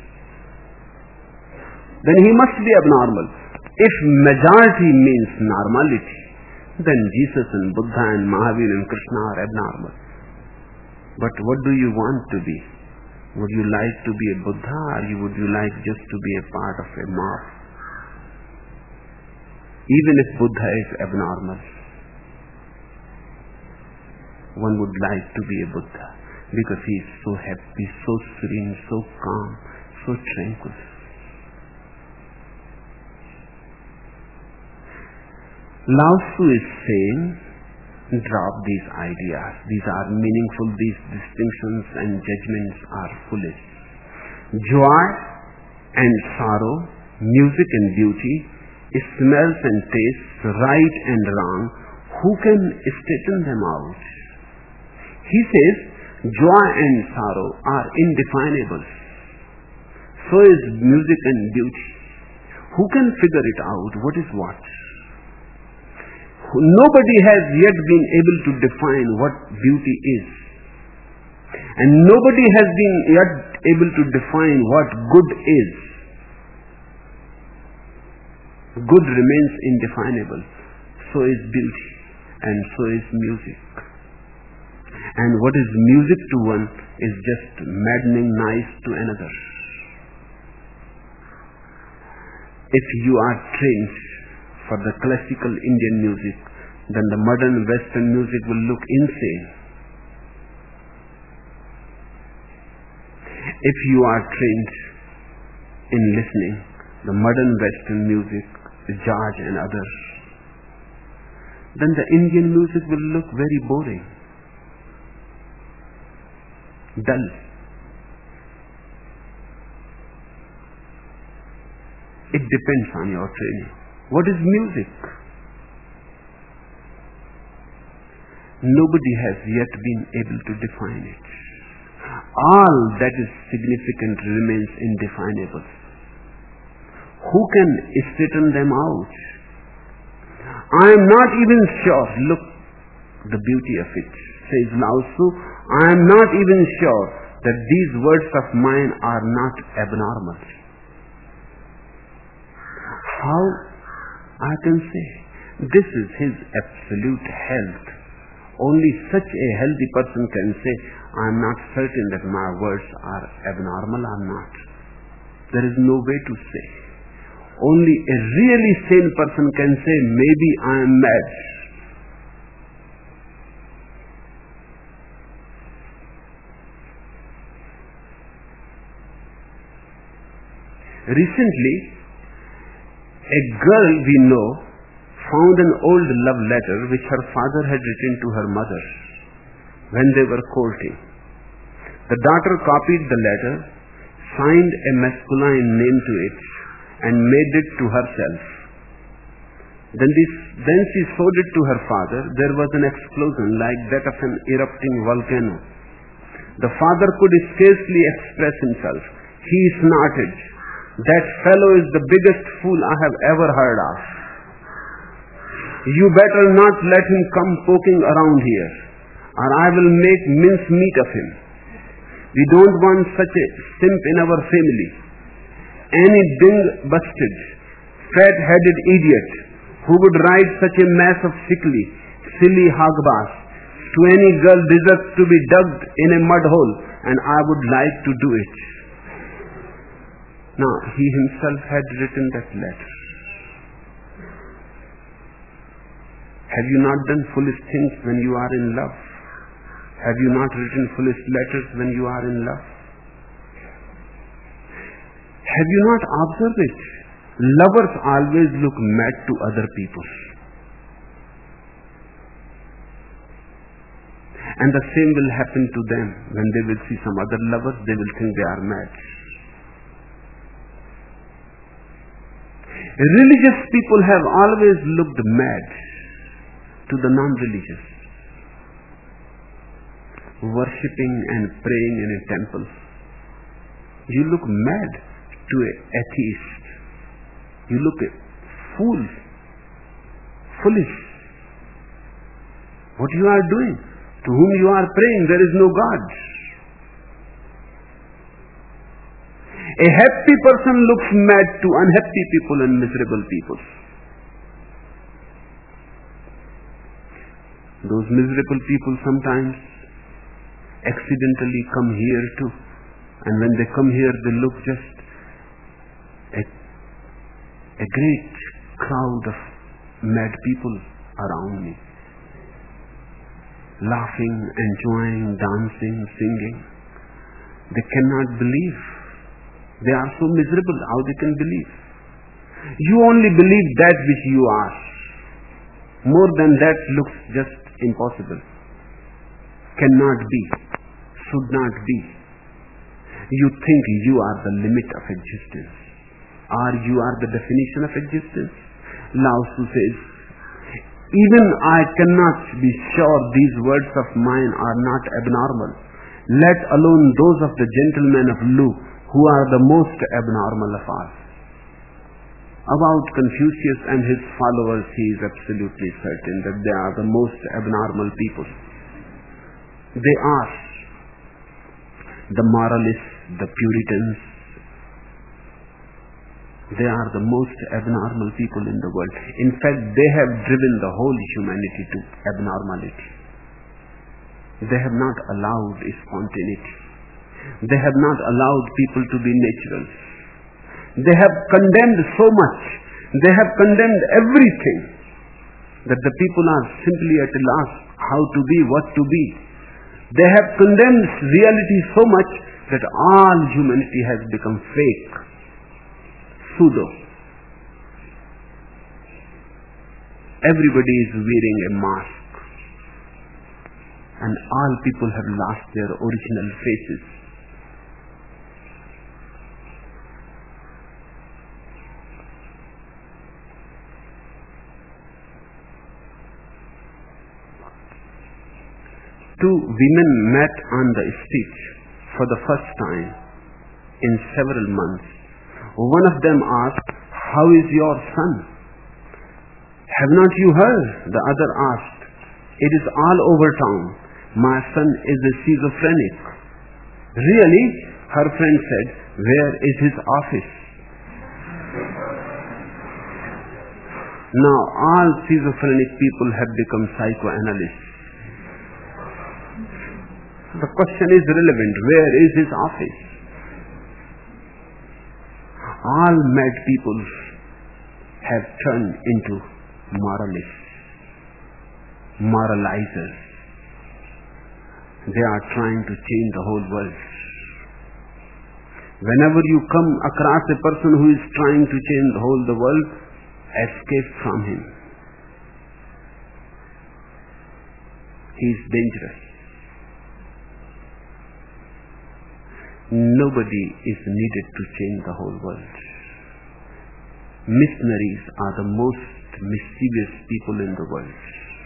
Then he must be abnormal. If majority means normality, then Jesus and Buddha and Mahavir and Krishna are abnormal. But what do you want to be? Would you like to be a Buddha, or would you like just to be a part of a mob? even if Buddha is abnormal. One would like to be a Buddha because he is so happy, so serene, so calm, so tranquil. Lao Tzu is saying, drop these ideas. These are meaningful. These distinctions and judgments are foolish. Joy and sorrow, music and beauty, smells and tastes, right and wrong, who can straighten them out? He says, joy and sorrow are indefinable. So is music and beauty. Who can figure it out? What is what? Nobody has yet been able to define what beauty is. And nobody has been yet able to define what good is. Good remains indefinable. So is beauty. And so is music. And what is music to one is just maddening nice to another. If you are trained for the classical Indian music, then the modern Western music will look insane. If you are trained in listening, the modern Western music, jazz and others, then the Indian music will look very boring, dull. It depends on your training. What is music? Nobody has yet been able to define it. All that is significant remains indefinable. Who can straighten them out? I am not even sure. Look, the beauty of it, says Lao Tzu. I am not even sure that these words of mine are not abnormal. How I can say this is his absolute health. Only such a healthy person can say, I am not certain that my words are abnormal or not. There is no way to say. Only a really sane person can say, maybe I am mad. Recently, a girl we know found an old love letter which her father had written to her mother when they were courting. The daughter copied the letter, signed a masculine name to it, and made it to herself. Then she showed it to her father. There was an explosion like that of an erupting volcano. The father could scarcely express himself. He snorted, "That fellow is the biggest fool I have ever heard of. You better not let him come poking around here, or I will make mincemeat of him. We don't want such a simp in our family. Any ding-busted, fat-headed idiot who would write such a mass of silly hogwash to any girl deserves to be dug in a mud hole, and I would like to do it." Now, he himself had written that letter. Have you not done foolish things when you are in love? Have you not written foolish letters when you are in love? Have you not observed it? Lovers always look mad to other people. And the same will happen to them. When they will see some other lovers, they will think they are mad. Religious people have always looked mad to the non-religious. Worshipping and praying in a temple. You look mad to an atheist. You look a fool, foolish. What you are doing? To whom you are praying, there is no God. A happy person looks mad to unhappy people and miserable people. Those miserable people sometimes accidentally come here too. And when they come here, they look just a great crowd of mad people around me, laughing, enjoying, dancing, singing. They cannot believe. They are so miserable. How they can believe? You only believe that which you are. More than that looks just impossible. Cannot be. Should not be. You think you are the limit of existence, or you are the definition of existence. Lao Tzu says, even I cannot be sure these words of mine are not abnormal, let alone those of the gentlemen of Lu, who are the most abnormal of all. About Confucius and his followers, he is absolutely certain that they are the most abnormal people. They are the moralists, the Puritans. They are the most abnormal people in the world. In fact, they have driven the whole humanity to abnormality. They have not allowed spontaneity. They have not allowed people to be natural. They have condemned so much. They have condemned everything that the people are simply at a loss how to be, what to be. They have condemned reality so much that all humanity has become fake, pseudo. Everybody is wearing a mask, and all people have lost their original faces. Two women met on the street for the first time in several months. One of them asked, "How is your son?" "Have not you heard?" the other asked. "It is all over town. My son is a schizophrenic." "Really?" her friend said. "Where is his office?" Now all schizophrenic people have become psychoanalysts. The question is relevant. Where is his office? All mad people have turned into moralists, moralizers. They are trying to change the whole world. Whenever you come across a person who is trying to change the world, escape from him. He is dangerous. Nobody is needed to change the whole world. Missionaries are the most mischievous people in the world.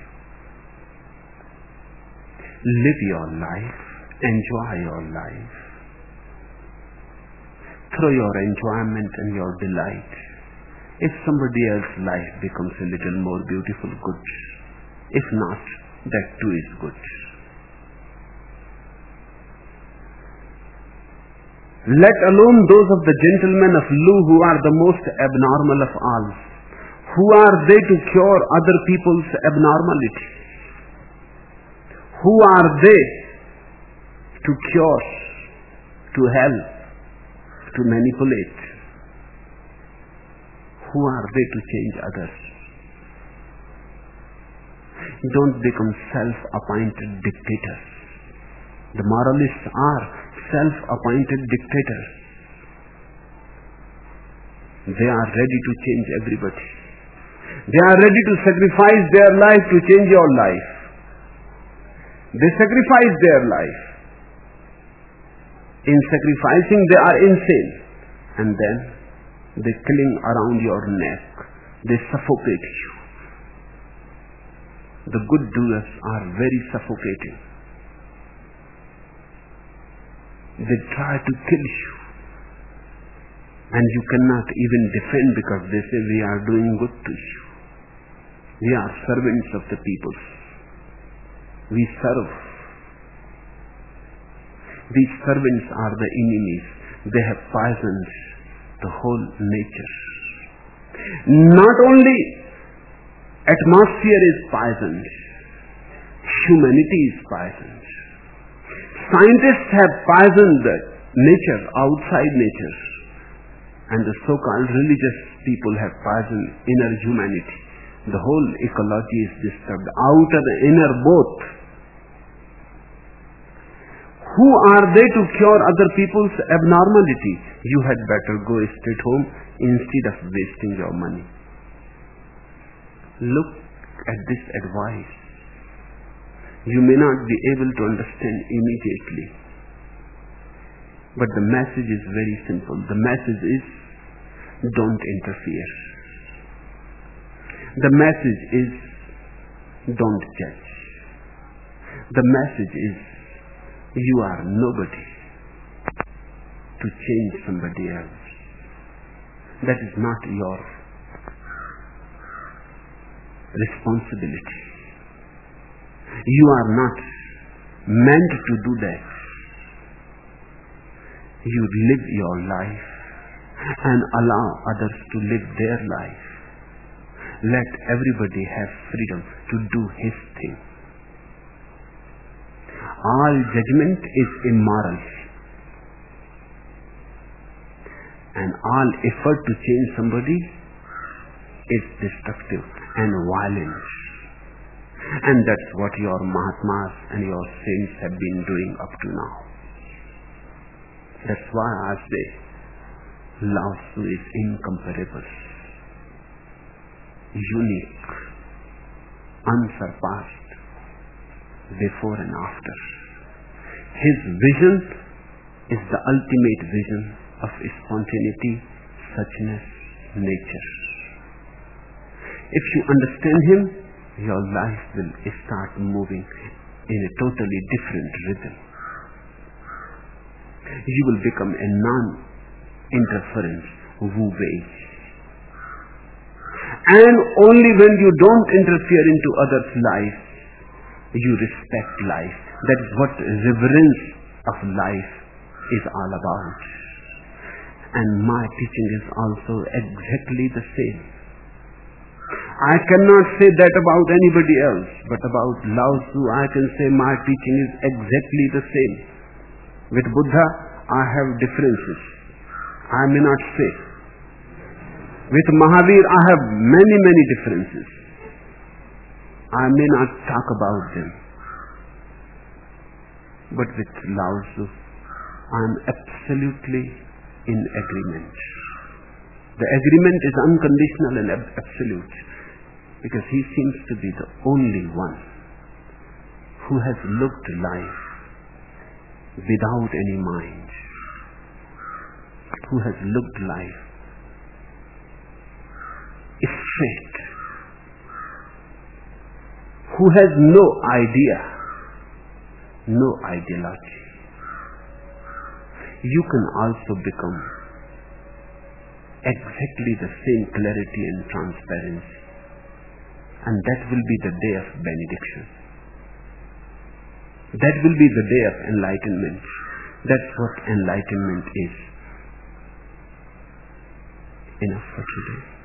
Live your life, enjoy your life. Through your enjoyment and your delight. If somebody else's life becomes a little more beautiful, good. If not, that too is good. Let alone those of the gentlemen of Lu who are the most abnormal of all. Who are they to cure other people's abnormality? Who are they to cure, to help, to manipulate? Who are they to change others? Don't become self-appointed dictators. The moralists are self-appointed dictators. They are ready to change everybody. They are ready to sacrifice their life to change your life. They sacrifice their life. In sacrificing, they are insane. And then they cling around your neck. They suffocate you. The good doers are very suffocating. They try to kill you. And you cannot even defend because they say we are doing good to you. We are servants of the people. We serve. These servants are the enemies. They have poisoned the whole nature. Not only atmosphere is poisoned, humanity is poisoned. Scientists have poisoned the nature, outside nature, and the so-called religious people have poisoned inner humanity. The whole ecology is disturbed, outer and inner both. Who are they to cure other people's abnormality? You had better go straight home instead of wasting your money. Look at this advice. You may not be able to understand immediately, but the message is very simple. The message is, don't interfere. The message is, don't judge. The message is, you are nobody to change somebody else. That is not your responsibility. You are not meant to do that. You live your life and allow others to live their life. Let everybody have freedom to do his thing. All judgment is immoral, and all effort to change somebody is destructive and violent. And that's what your Mahatmas and your saints have been doing up to now. That's why I say Lao Tzu is incomparable, unique, unsurpassed, before and after. His vision is the ultimate vision of spontaneity, suchness, nature. If you understand him, your life will start moving in a totally different rhythm. You will become a non-interference Wu Wei. And only when you don't interfere into others' life, you respect life. That is what reverence of life is all about. And my teaching is also exactly the same. I cannot say that about anybody else, but about Lao Tzu I can say my teaching is exactly the same. With Buddha I have differences. I may not say. With Mahavir I have many differences. I may not talk about them. But with Lao Tzu I am absolutely in agreement. The agreement is unconditional and absolute, because he seems to be the only one who has looked life without any mind, who has looked life straight, who has no idea, no ideology. You can also become exactly the same clarity and transparency, and that will be the day of benediction. That will be the day of enlightenment. That's what enlightenment is. Enough for today.